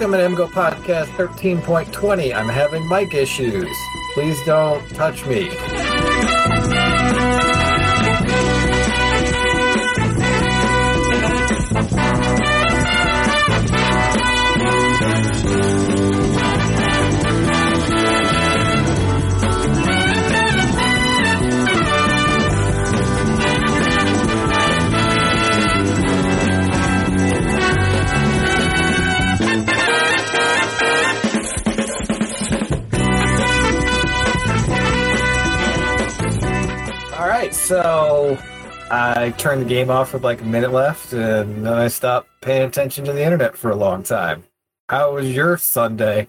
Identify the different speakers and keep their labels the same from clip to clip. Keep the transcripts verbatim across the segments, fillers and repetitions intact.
Speaker 1: Welcome to M Go Podcast thirteen point twenty. I'm having mic issues. Please don't touch me. So I turned the game off with like a minute left, and then I stopped paying attention to the internet for a long time. How was your Sunday?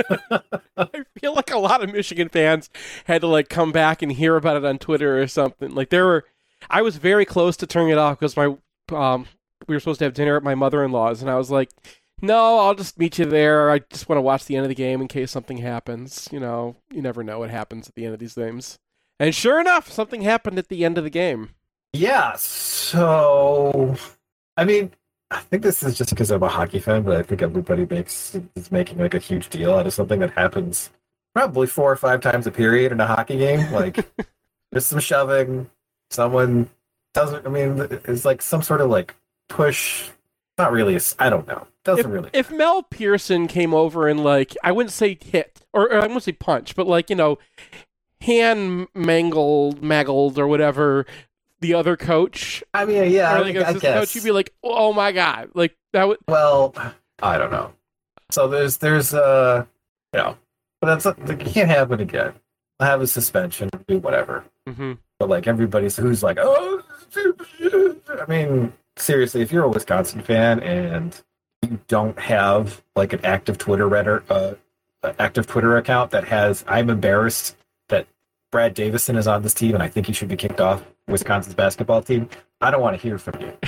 Speaker 2: I feel like a lot of Michigan fans had to like come back and hear about it on Twitter or something. Like there were, I was very close to turning it off because my um we were supposed to have dinner at my mother-in-law's, and I was like, no, I'll just meet you there. I just want to watch the end of the game in case something happens. You know, you never know what happens at the end of these games. And sure enough, something happened at the end of the game.
Speaker 1: Yeah, so, I mean, I think this is just because I'm a hockey fan, but I think everybody makes is making like a huge deal out of something that happens probably four or five times a period in a hockey game. Like, there's some shoving, someone doesn't, I mean, it's like some sort of like push, not really, a, I don't know. Doesn't
Speaker 2: if,
Speaker 1: really.
Speaker 2: If Mel Pearson came over and like, I wouldn't say hit, or, or I wouldn't say punch, but like, you know, hand mangled, maggled, or whatever the other coach.
Speaker 1: I mean, yeah,
Speaker 2: or like
Speaker 1: I, I guess.
Speaker 2: Coach, you'd be like, oh my god, like that would.
Speaker 1: Well, I don't know. So there's, there's, uh, you know, but that's like, it can't happen again. I'll have a suspension, do whatever.
Speaker 2: Mm-hmm.
Speaker 1: But like everybody's who's like, oh, I mean, seriously, if you're a Wisconsin fan and you don't have like an active Twitter Redder, uh, active Twitter account that has, I'm embarrassed that Brad Davison is on this team and I think he should be kicked off Wisconsin's basketball team, I don't want to hear from you.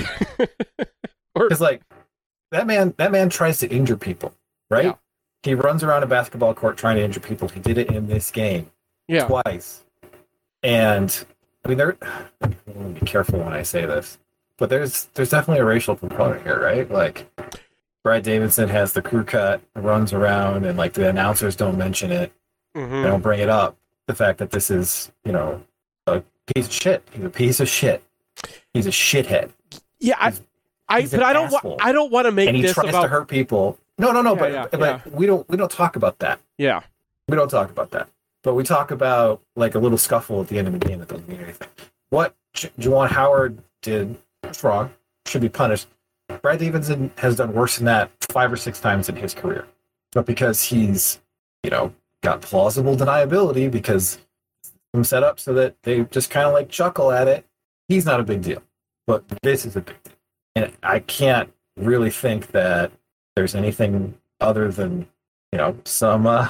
Speaker 1: Because like that man, that man tries to injure people, right? Yeah. He runs around a basketball court trying to injure people. He did it in this game,
Speaker 2: yeah,
Speaker 1: twice. And I mean, there. I'm gonna be careful when I say this, but there's there's definitely a racial component here, right? Like Brad Davison has the crew cut, runs around, and like the announcers don't mention it,
Speaker 2: mm-hmm.
Speaker 1: they don't bring it up. The fact that this is, you know, a piece of shit. He's a piece of shit. He's a shithead.
Speaker 2: Yeah, I,
Speaker 1: he's,
Speaker 2: I,
Speaker 1: he's
Speaker 2: but I don't want. I don't want to make
Speaker 1: and he
Speaker 2: this
Speaker 1: tries
Speaker 2: about
Speaker 1: to hurt people. No, no, no.
Speaker 2: Yeah,
Speaker 1: but
Speaker 2: yeah,
Speaker 1: but
Speaker 2: yeah.
Speaker 1: we don't. We don't talk about that.
Speaker 2: Yeah,
Speaker 1: we don't talk about that. But we talk about like a little scuffle at the end of the game that doesn't mean anything. What J- Juwan Howard did was wrong. Should be punished. Brad Davison has done worse than that five or six times in his career. But because he's, you know, got plausible deniability because I'm set up so that they just kind of like chuckle at it, he's not a big deal. But this is a big deal. And I can't really think that there's anything other than, you know, some uh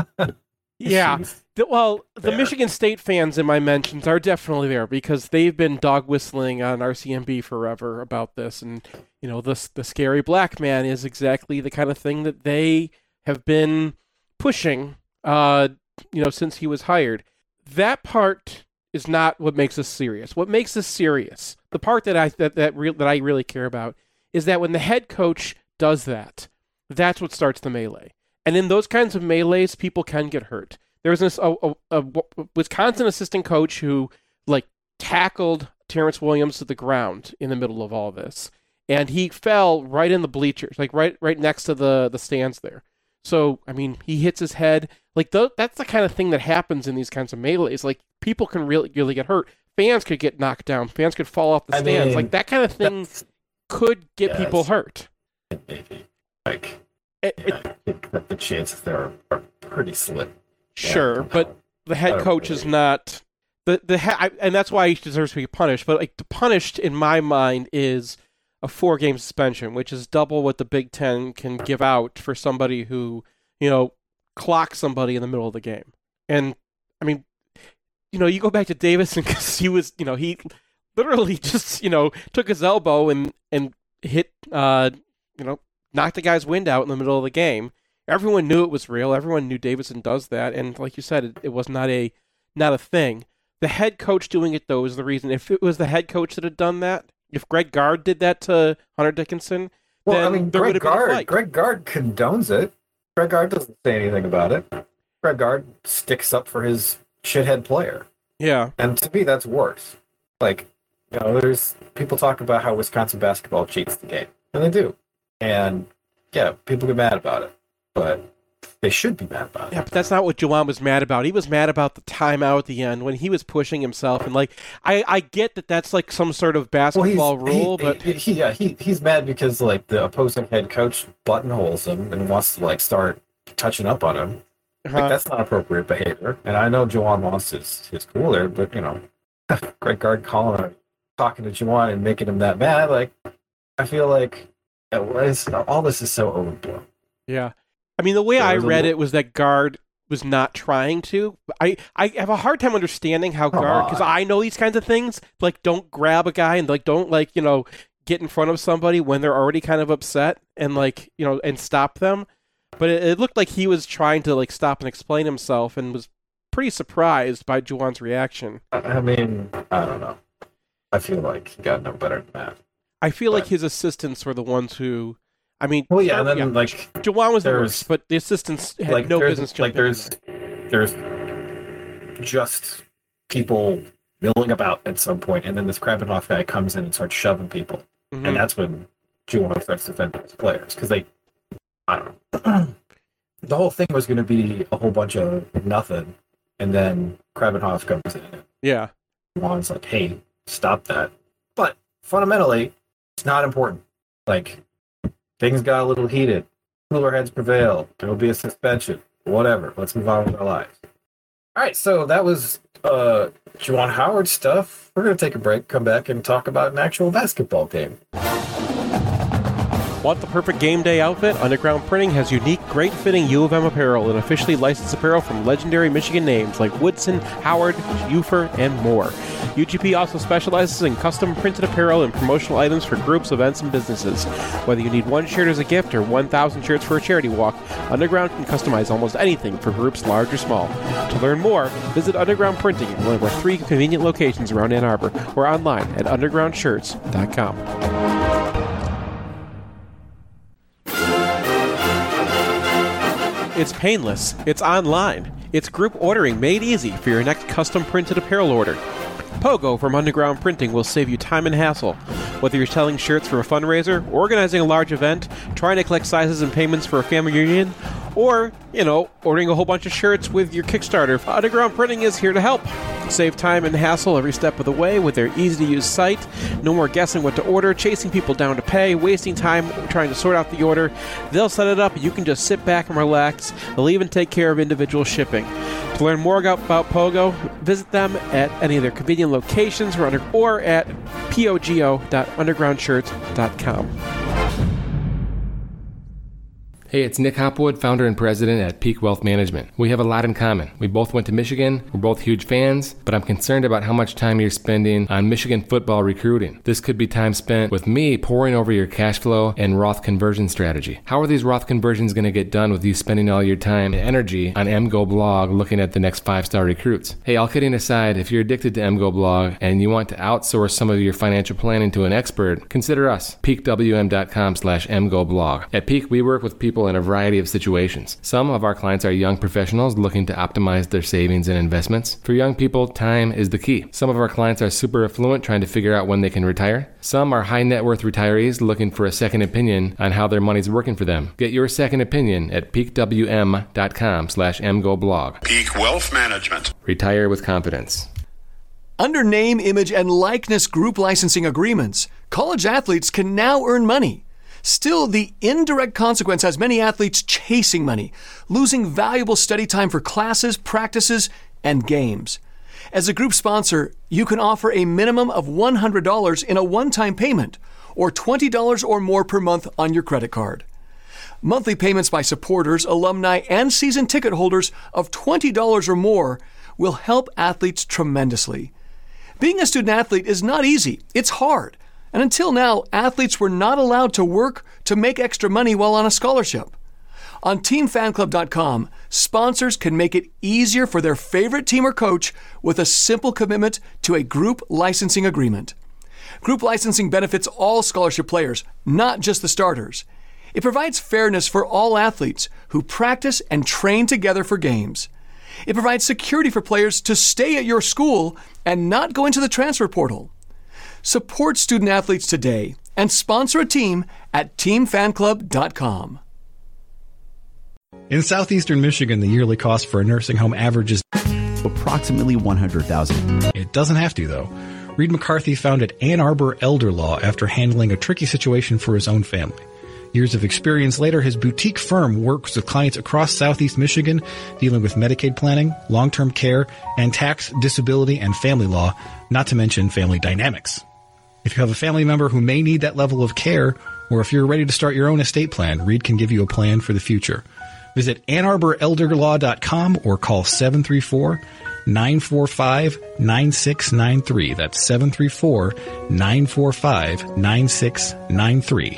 Speaker 2: yeah. The, well, the
Speaker 1: there.
Speaker 2: Michigan State fans in my mentions are definitely there because they've been dog whistling on R C M B forever about this. And, you know, the, the scary black man is exactly the kind of thing that they have been pushing, uh, you know, since he was hired. That part is not what makes us serious. What makes us serious, the part that I that that, re- that I really care about, is that when the head coach does that, that's what starts the melee. And in those kinds of melees, people can get hurt. There was this a, a, a Wisconsin assistant coach who like tackled Terrence Williams to the ground in the middle of all this, and he fell right in the bleachers, like right right next to the the stands there. So I mean, he hits his head. Like th- that's the kind of thing that happens in these kinds of melees. Like people can really really get hurt. Fans could get knocked down. Fans could fall off the
Speaker 1: I
Speaker 2: stands.
Speaker 1: mean,
Speaker 2: like that kind of thing could get
Speaker 1: yes.
Speaker 2: people hurt.
Speaker 1: Maybe. Like
Speaker 2: It,
Speaker 1: yeah,
Speaker 2: it,
Speaker 1: I think that the chances there are, are pretty slim.
Speaker 2: Sure,
Speaker 1: yeah,
Speaker 2: but the head coach
Speaker 1: really.
Speaker 2: is not the the ha- I, and that's why he deserves to be punished. But like the punished in my mind is a four game suspension, which is double what the Big Ten can give out for somebody who, you know, clocks somebody in the middle of the game. And I mean, you know, you go back to Davison because he was, you know, he literally just, you know, took his elbow and and hit, uh, you know, knocked the guy's wind out in the middle of the game. Everyone knew it was real. Everyone knew Davison does that, and like you said, it, it was not a not a thing. The head coach doing it though is the reason. If it was the head coach that had done that, if Greg Gard did that to Hunter Dickinson,
Speaker 1: Well,
Speaker 2: then
Speaker 1: I mean,
Speaker 2: there would
Speaker 1: Greg
Speaker 2: have been a
Speaker 1: Gard,
Speaker 2: fight.
Speaker 1: Greg Gard condones it. Greg Gard doesn't say anything about it. Greg Gard sticks up for his shithead player.
Speaker 2: Yeah.
Speaker 1: And to me, that's worse. Like, you know, there's people talk about how Wisconsin basketball cheats the game, and they do. And yeah, people get mad about it, but they should be mad about it.
Speaker 2: Yeah, but that's not what Juwan was mad about. He was mad about the timeout at the end when he was pushing himself, and like, I, I get that that's like some sort of basketball
Speaker 1: well, he's,
Speaker 2: rule,
Speaker 1: he,
Speaker 2: but
Speaker 1: he, he, yeah, he he's mad because like the opposing head coach buttonholes him and wants to like start touching up on him.
Speaker 2: uh,
Speaker 1: Like, that's not appropriate behavior. And I know Juwan wants his his cooler, but you know, Greg Gard calling him, talking to Juwan and making him that mad. Like, I feel like it was, all this is so overblown.
Speaker 2: yeah. I mean, the way
Speaker 1: There
Speaker 2: I
Speaker 1: was a
Speaker 2: read
Speaker 1: little-
Speaker 2: it was that Gard was not trying to. I, I have a hard time understanding how
Speaker 1: Come
Speaker 2: Gard, because
Speaker 1: on.
Speaker 2: I know these kinds of things, like don't grab a guy and like don't like, you know, get in front of somebody when they're already kind of upset and like, you know, and stop them. But it, it looked like he was trying to like stop and explain himself and was pretty surprised by Juwan's reaction.
Speaker 1: I I mean, I don't know. I feel like he got no better than that.
Speaker 2: I feel like
Speaker 1: But-
Speaker 2: his assistants were the ones who, I mean,
Speaker 1: Well, yeah,
Speaker 2: sure,
Speaker 1: and then
Speaker 2: yeah,
Speaker 1: like
Speaker 2: Juwan was the
Speaker 1: there's-
Speaker 2: worst, but the assistants had
Speaker 1: like
Speaker 2: no
Speaker 1: there's
Speaker 2: business
Speaker 1: like
Speaker 2: jumping in
Speaker 1: there's there's just people milling about at some point, and then this Krabenhoff guy comes in and starts shoving people,
Speaker 2: there. Mhm.
Speaker 1: and that's when Juwan starts defending his players because they, I don't know. The whole thing was going to be a whole bunch of nothing, and then Krabenhoff comes in and
Speaker 2: Yeah.
Speaker 1: Juwan's like, "Hey, stop that!" But fundamentally, it's not important. Like, things got a little heated. Cooler heads prevail. There will be a suspension. Whatever. Let's move on with our lives. All right, so that was uh, Juwan Howard stuff. We're going to take a break, come back, and talk about an actual basketball game.
Speaker 2: Want the perfect game day outfit? Underground Printing has unique, great-fitting U of M apparel and officially licensed apparel from legendary Michigan names like Woodson, Howard, Ufer, and more. U G P also specializes in custom printed apparel and promotional items for groups, events, and businesses. Whether you need one shirt as a gift or one thousand shirts for a charity walk, Underground can customize almost anything for groups large or small. To learn more, visit Underground Printing at one of our three convenient locations around Ann Arbor or online at underground shirts dot com. It's painless. It's online. It's group ordering made easy for your next custom printed apparel order. Pogo from Underground Printing will save you time and hassle. Whether you're selling shirts for a fundraiser, organizing a large event, trying to collect sizes and payments for a family reunion, or, you know, ordering a whole bunch of shirts with your Kickstarter, Underground Printing is here to help. Save time and hassle every step of the way with their easy-to-use site. No more guessing what to order, chasing people down to pay, wasting time trying to sort out the order. They'll set it up, you can just sit back and relax. They'll even take care of individual shipping. To learn more about Pogo, visit them at any of their convenient locations or, under, or at pogo dot underground shirts dot com.
Speaker 3: Hey, it's Nick Hopwood, founder and president at Peak Wealth Management. We have a lot in common. We both went to Michigan, we're both huge fans, but I'm concerned about how much time you're spending on Michigan football recruiting. This could be time spent with me poring over your cash flow and Roth conversion strategy. How are these Roth conversions going to get done with you spending all your time and energy on M G O blog looking at the next five-star recruits? Hey, all kidding aside, if you're addicted to M G O blog and you want to outsource some of your financial planning to an expert, consider us. peak w m dot com slash m g o blog. At Peak, we work with people in a variety of situations. Some of our clients are young professionals looking to optimize their savings and investments. For young people, time is the key. Some of our clients are super affluent trying to figure out when they can retire. Some are high net worth retirees looking for a second opinion on how their money's working for them. Get your second opinion at peak w m dot com slash m g o blog.
Speaker 4: Peak Wealth Management.
Speaker 3: Retire with confidence.
Speaker 5: Under name, image, and likeness group licensing agreements, college athletes can now earn money. Still, the indirect consequence has many athletes chasing money, losing valuable study time for classes, practices, and games. As a group sponsor, you can offer a minimum of one hundred dollars in a one-time payment, or twenty dollars or more per month on your credit card. Monthly payments by supporters, alumni, and season ticket holders of twenty dollars or more will help athletes tremendously. Being a student athlete is not easy. It's hard. And until now, athletes were not allowed to work to make extra money while on a scholarship. On team fan club dot com, sponsors can make it easier for their favorite team or coach with a simple commitment to a group licensing agreement. Group licensing benefits all scholarship players, not just the starters. It provides fairness for all athletes who practice and train together for games. It provides security for players to stay at your school and not go into the transfer portal. Support student athletes today and sponsor a team at team fan club dot com.
Speaker 4: In southeastern Michigan, the yearly cost for a nursing home averages
Speaker 6: approximately one hundred thousand dollars.
Speaker 4: It doesn't have to, though. Reed McCarthy founded Ann Arbor Elder Law after handling a tricky situation for his own family. Years of experience later, his boutique firm works with clients across southeast Michigan, dealing with Medicaid planning, long-term care, and tax, disability, and family law, not to mention family dynamics. If you have a family member who may need that level of care, or if you're ready to start your own estate plan, Reed can give you a plan for the future. Visit ann arbor elder law dot com or call seven three four, nine four five, nine six nine three. That's seven three four, nine four five, nine six nine three.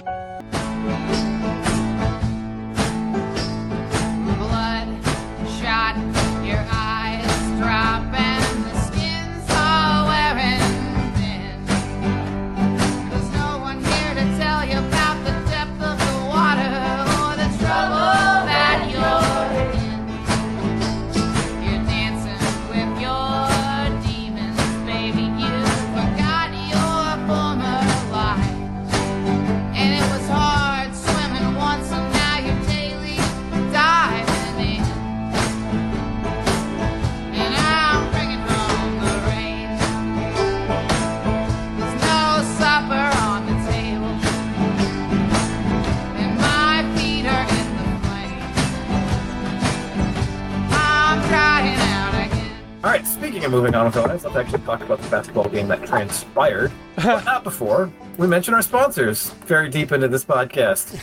Speaker 1: Moving on with our lives, let's actually talk about the basketball game that transpired. But not before we mention our sponsors very deep into this podcast.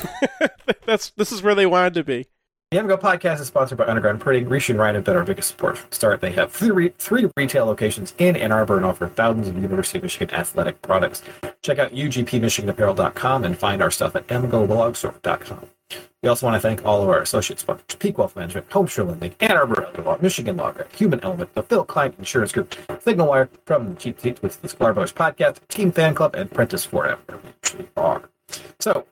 Speaker 2: That's This is where they wanted to be.
Speaker 1: The M Go podcast is sponsored by Underground Printing. Rishi and Ryan have been our biggest support from the start. They have three, re- three retail locations in Ann Arbor and offer thousands of University of Michigan athletic products. Check out U G P Michigan Apparel dot com and find our stuff at m go blog store dot com. We also want to thank all of our associate sponsors, Peak Wealth Management, Homeshore Lending, Ann Arbor Elder Law, Michigan Law Group, Human Element, the Phil Klein Insurance Group, Signal Wire, from the Cheap Seats with the Sklar Brothers Podcast, Team Fan Club, and Prentice Forever. We actually are. So,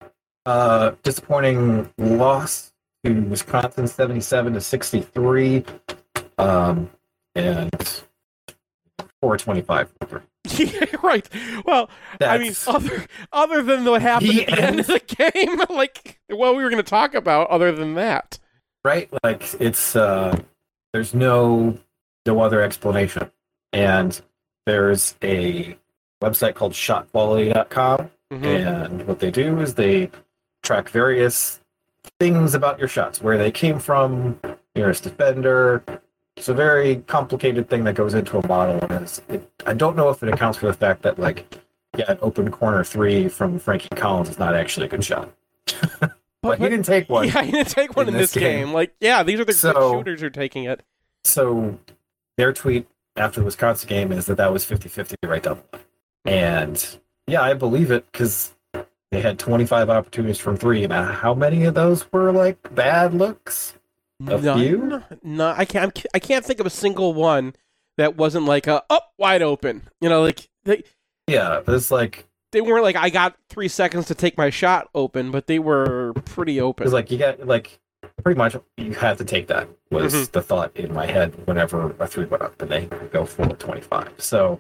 Speaker 1: uh, disappointing loss to Wisconsin, seventy-seven to sixty-three, um, and four twenty-five.
Speaker 2: Yeah, right. Well,
Speaker 1: That's,
Speaker 2: I mean, other other than what happened
Speaker 1: the
Speaker 2: at the end of the game, like what we were going to talk about, other than that,
Speaker 1: right? Like it's uh, there's no no other explanation, and there's a website called shot quality dot com, mm-hmm. and what they do is they track various things about your shots, where they came from, nearest defender. It's a very complicated thing that goes into a model, and it's, it, I don't know if it accounts for the fact that, like, yeah, an open corner three from Frankie Collins is not actually a good shot. but, but he didn't take one.
Speaker 2: Yeah, he didn't take one in, in this game. game. Like, yeah, these are the so, good shooters who are taking it.
Speaker 1: So their tweet after the Wisconsin game is that that was fifty-fifty right down the line. And, yeah, I believe it, because they had twenty-five opportunities from three, and how many of those were, like, bad looks? A
Speaker 2: None?
Speaker 1: few?
Speaker 2: No, I can't. I can't think of a single one that wasn't like a up wide open. You know, like they.
Speaker 1: Yeah, but it's like
Speaker 2: they weren't like I got three seconds to take my shot open, but they were pretty open.
Speaker 1: It's like you got like pretty much you had to take that was mm-hmm. the thought in my head whenever a three went up, and they go for twenty-five. So,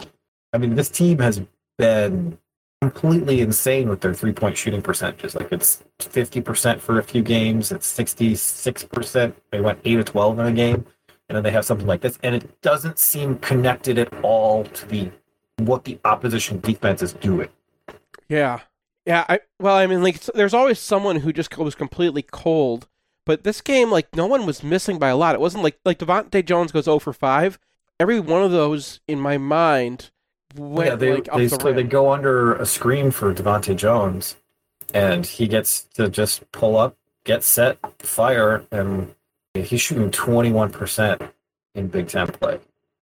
Speaker 1: I mean, this team has been completely insane with their three-point shooting percentages. Like, it's fifty percent for a few games. It's sixty-six percent. They went eight of twelve in a game. And then they have something like this. And it doesn't seem connected at all to the what the opposition defense is doing.
Speaker 2: Yeah. Yeah. I Well, I mean, like, there's always someone who just goes completely cold. But this game, like, no one was missing by a lot. It wasn't like, like Devontae Jones goes zero for five. Every one of those, in my mind, went,
Speaker 1: yeah, they,
Speaker 2: like, up
Speaker 1: they,
Speaker 2: the
Speaker 1: so
Speaker 2: rim.
Speaker 1: they go under a screen for Devontae Jones, and he gets to just pull up, get set, fire, and he's shooting twenty-one percent in Big Ten play.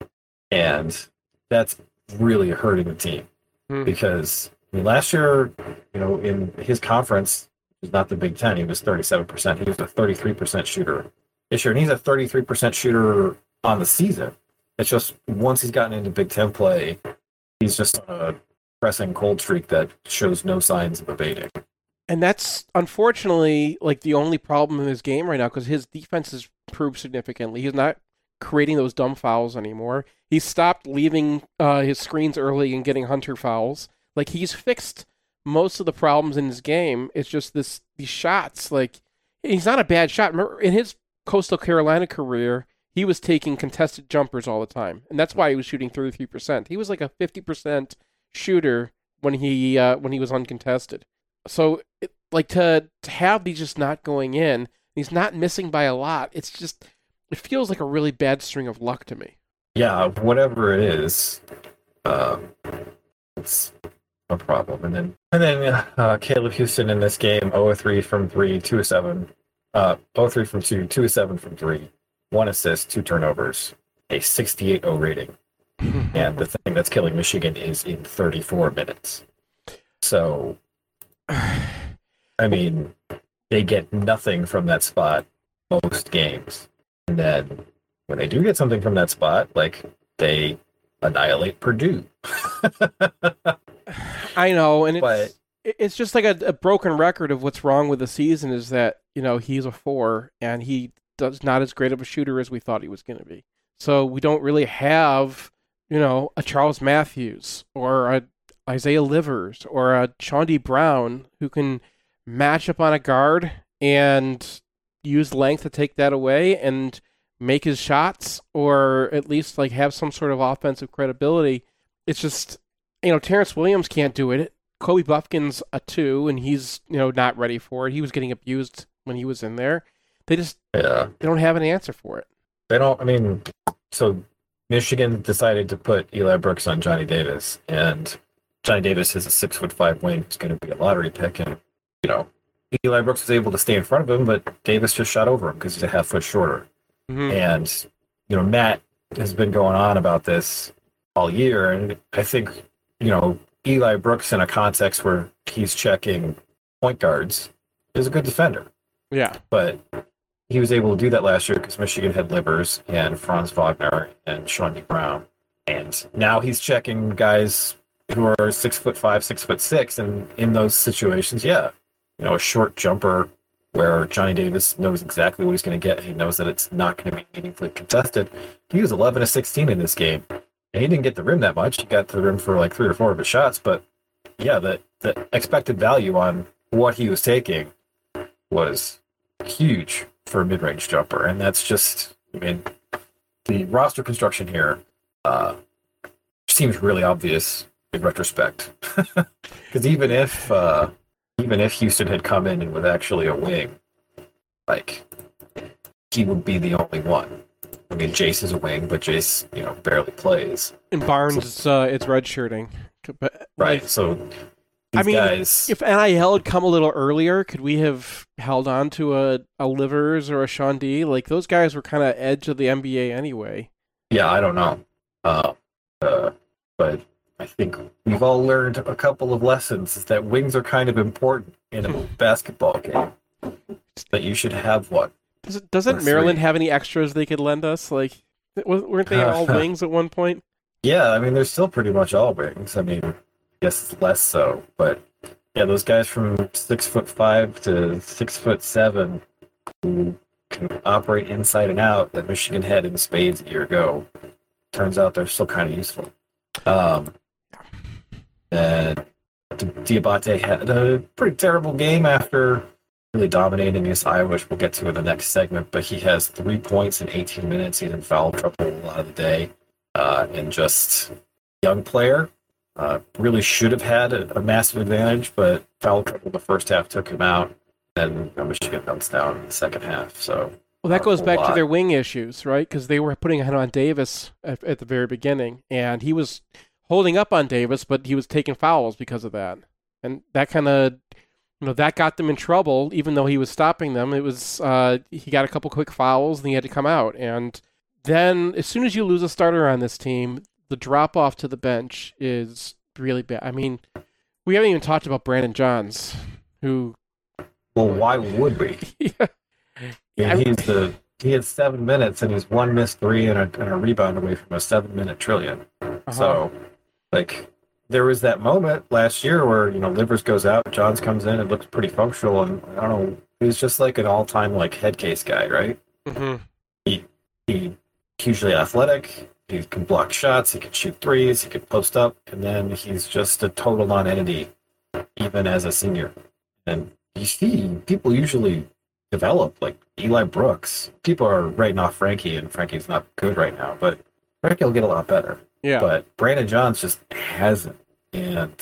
Speaker 1: And that's really hurting the team. Hmm. Because I mean, last year, you know, in his conference, it was not the Big Ten, he was thirty-seven percent. He was a thirty-three percent shooter this year, and he's a thirty-three percent shooter on the season. It's just once he's gotten into Big Ten play, he's just on a pressing cold streak that shows no signs of abating.
Speaker 2: And that's unfortunately like the only problem in his game right now because his defense has improved significantly. He's not creating those dumb fouls anymore. He's stopped leaving uh, his screens early and getting Hunter fouls. Like he's fixed most of the problems in his game. It's just this these shots. Like he's not a bad shot. Remember, in his Coastal Carolina career, he was taking contested jumpers all the time, and that's why he was shooting thirty-three percent. He was like a fifty percent shooter when he uh, when he was uncontested. So, it, like, to, to have these just not going in, he's not missing by a lot. It's just, it feels like a really bad string of luck to me.
Speaker 1: Yeah, whatever it is, um, it's a problem. And then, and then uh, Caleb Houston in this game, zero of three from three, two of seven, uh, zero of three from two, two of seven from three, one assist, two turnovers, a sixty-eight oh rating. And the thing that's killing Michigan is in thirty-four minutes. So, I mean, they get nothing from that spot most games. And then when they do get something from that spot, like, they annihilate Purdue.
Speaker 2: I know, and it's,
Speaker 1: But-
Speaker 2: it's just like a, a broken record of what's wrong with the season is that, you know, he's a four, and he does not as great of a shooter as we thought he was going to be. So we don't really have, you know, a Charles Matthews or a Isaiah Livers or a Chaundee Brown who can match up on a guard and use length to take that away and make his shots or at least like have some sort of offensive credibility. It's just, you know, Terrence Williams can't do it. Kobe Buffkin's a two and he's, you know, not ready for it. He was getting abused when he was in there. They just,
Speaker 1: Yeah.
Speaker 2: they don't have an answer for it.
Speaker 1: They don't, I mean, so Michigan decided to put Eli Brooks on Johnny Davis, and Johnny Davis is a six foot five wing who's going to be a lottery pick, and you know Eli Brooks was able to stay in front of him, but Davis just shot over him because he's a half foot shorter.
Speaker 2: Mm-hmm.
Speaker 1: And you know Matt has been going on about this all year, and I think you know Eli Brooks in a context where he's checking point guards is a good defender,
Speaker 2: Yeah.
Speaker 1: but he was able to do that last year because Michigan had Livers and Franz Wagner and Chaundee Brown, and now he's checking guys who are six foot five, six foot six, and in those situations, yeah, you know, a short jumper where Johnny Davis knows exactly what he's going to get. He knows that it's not going to be meaningfully contested. He was eleven of sixteen in this game, and he didn't get the rim that much. He got to the rim for like three or four of his shots, but yeah, the the expected value on what he was taking was huge for a mid-range jumper, and that's just, I mean, the roster construction here uh, seems really obvious in retrospect. Because even if uh, even if Houston had come in and was actually a wing, like he would be the only one. I mean, Jace is a wing, but Jace, you know, barely plays.
Speaker 2: And Barnes, it's, uh, it's redshirting. But,
Speaker 1: Right.
Speaker 2: like,
Speaker 1: So these
Speaker 2: I mean,
Speaker 1: guys,
Speaker 2: if N I L had come a little earlier, could we have held on to a, a Livers or a Chaundee? Like, those guys were kind of edge of the N B A anyway.
Speaker 1: yeah, I don't know. Uh, uh, but I think we've all learned a couple of lessons is that wings are kind of important in a basketball game. That you should have one.
Speaker 2: Does it, doesn't
Speaker 1: Or
Speaker 2: Maryland
Speaker 1: three.
Speaker 2: have any extras they could lend us? Like, wa- weren't they all wings at one point?
Speaker 1: Yeah, I mean, they're still pretty much all wings. I mean, I guess it's less so, but yeah, those guys from six foot five to six foot seven who can operate inside and out that Michigan had in spades a year ago. Turns out they're still kind of useful. Um, and Diabate had a pretty terrible game after really dominating against Iowa, which we'll get to in the next segment. But he has three points in eighteen minutes. He's in foul trouble a lot of the day, uh, and just young player. Uh, really should have had a, a massive advantage, but foul trouble the first half took him out, and you know, Michigan bounced down in the second half. So
Speaker 2: Well, that
Speaker 1: not a
Speaker 2: goes
Speaker 1: whole
Speaker 2: back to
Speaker 1: lot.
Speaker 2: their wing issues, right? Because they were putting it on Davis at, at the very beginning, and he was holding up on Davis, but he was taking fouls because of that. And that kind of, you know, that got them in trouble, even though he was stopping them. It was, uh, he got a couple quick fouls, and he had to come out. And then as soon as you lose a starter on this team, the drop off to the bench is really bad. I mean, we haven't even talked about Brandon Johns, who,
Speaker 1: Well, why would we?
Speaker 2: yeah,
Speaker 1: Yeah, he's the he had seven minutes and he's one missed three and a, and a rebound away from a seven minute trillion.
Speaker 2: uh-huh.
Speaker 1: So, like, there was that moment last year where, you know, Livers goes out, Johns comes in and looks pretty functional, and I don't know, he's just like an all-time like head case guy, right?
Speaker 2: Mm-hmm.
Speaker 1: He he hugely athletic. He can block shots. He can shoot threes. He can post up, and then he's just a total non-entity, even as a senior. And you see, people usually develop like Eli Brooks. People are writing off Frankie, and Frankie's not good right now, but Frankie will get a lot better.
Speaker 2: Yeah.
Speaker 1: But Brandon Johns just hasn't, and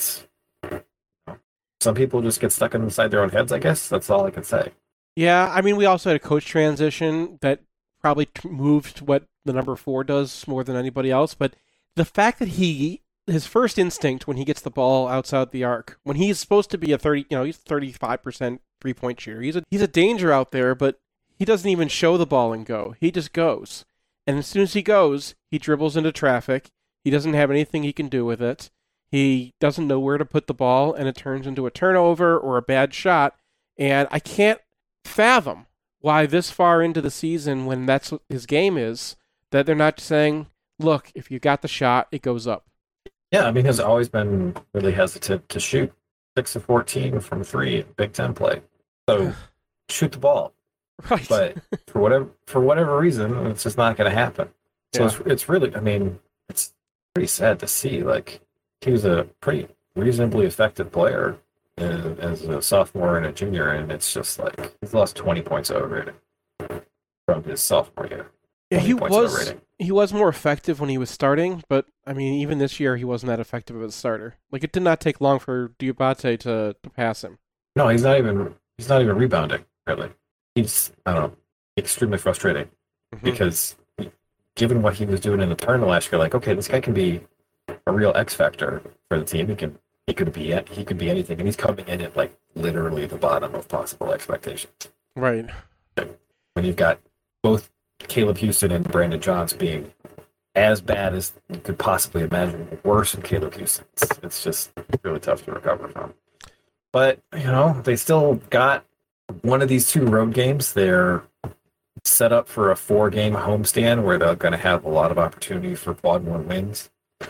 Speaker 1: some people just get stuck inside their own heads. I guess that's all I can say.
Speaker 2: Yeah, I mean, we also had a coach transition that probably t- moved what the number four does more than anybody else. But the fact that he, his first instinct when he gets the ball outside the arc, when he's supposed to be a thirty, you know, he's thirty-five percent three point shooter. He's a he's a danger out there, but he doesn't even show the ball and go. He just goes, and as soon as he goes, he dribbles into traffic. He doesn't have anything he can do with it. He doesn't know where to put the ball, and it turns into a turnover or a bad shot. And I can't fathom why this far into the season, when that's what his game is, that they're not saying, look, if you got the shot, it goes up.
Speaker 1: Yeah, I mean, he's always been really hesitant to shoot. six of fourteen from three in Big Ten play. So shoot the ball.
Speaker 2: Right.
Speaker 1: But for whatever for whatever reason, it's just not going to happen. So
Speaker 2: Yeah.
Speaker 1: it's, it's really, I mean, it's pretty sad to see. Like, he was a pretty reasonably effective player uh, as a sophomore and a junior, and it's just like he's lost twenty points over it from his sophomore year.
Speaker 2: Yeah, he
Speaker 1: twenty points over
Speaker 2: was
Speaker 1: rating.
Speaker 2: he was more effective when he was starting, but I mean, even this year, he wasn't that effective as a starter. Like, it did not take long for Diabate to, to pass him.
Speaker 1: No, he's not even he's not even rebounding, really. He's, I don't know, extremely frustrating
Speaker 2: Mhm.
Speaker 1: because given what he was doing in the tournament last year, like, okay, this guy can be a real X factor for the team. He can he could be he could be anything, and he's coming in at like literally the bottom of possible expectations.
Speaker 2: Right.
Speaker 1: When you've got both Caleb Houston and Brandon Johns being as bad as you could possibly imagine, worse than Caleb Houston, it's, it's just really tough to recover from. But, you know, they still got one of these two road games. They're set up for a four-game homestand where they're going to have a lot of opportunity for quad one wins.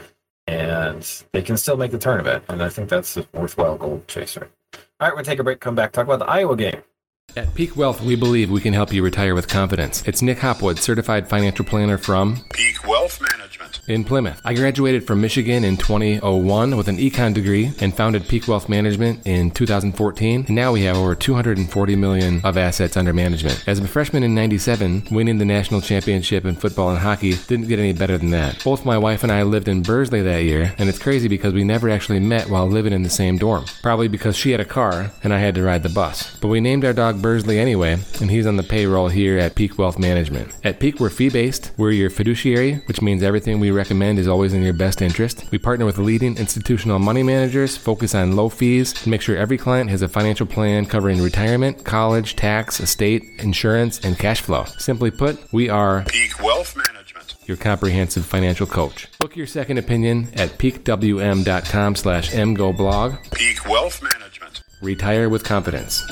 Speaker 1: And they can still make the tournament. And I think that's a worthwhile goal chaser. All right, we'll take a break, come back, talk about the Iowa game.
Speaker 3: At Peak Wealth, we believe we can help you retire with confidence. It's Nick Hopwood, certified financial planner from
Speaker 7: Peak Wealth Management
Speaker 3: in Plymouth. I graduated from Michigan in two thousand one with an econ degree and founded Peak Wealth Management in two thousand fourteen. And now we have over two hundred forty million dollars of assets under management. As a freshman in ninety-seven, winning the national championship in football and hockey didn't get any better than that. Both my wife and I lived in Bursley that year, and it's crazy because we never actually met while living in the same dorm. Probably because she had a car and I had to ride the bus. But we named our dog Bursley anyway, and he's on the payroll here at Peak Wealth Management. At Peak, we're fee-based. We're your fiduciary, which means everything we recommend is always in your best interest. We partner with leading institutional money managers, focus on low fees, and make sure every client has a financial plan covering retirement, college, tax, estate, insurance, and cash flow. Simply put, we are
Speaker 7: Peak Wealth Management,
Speaker 3: your comprehensive financial coach. Book your second opinion at peakwm.com slash mgoblog.
Speaker 7: Peak Wealth Management.
Speaker 3: Retire with confidence.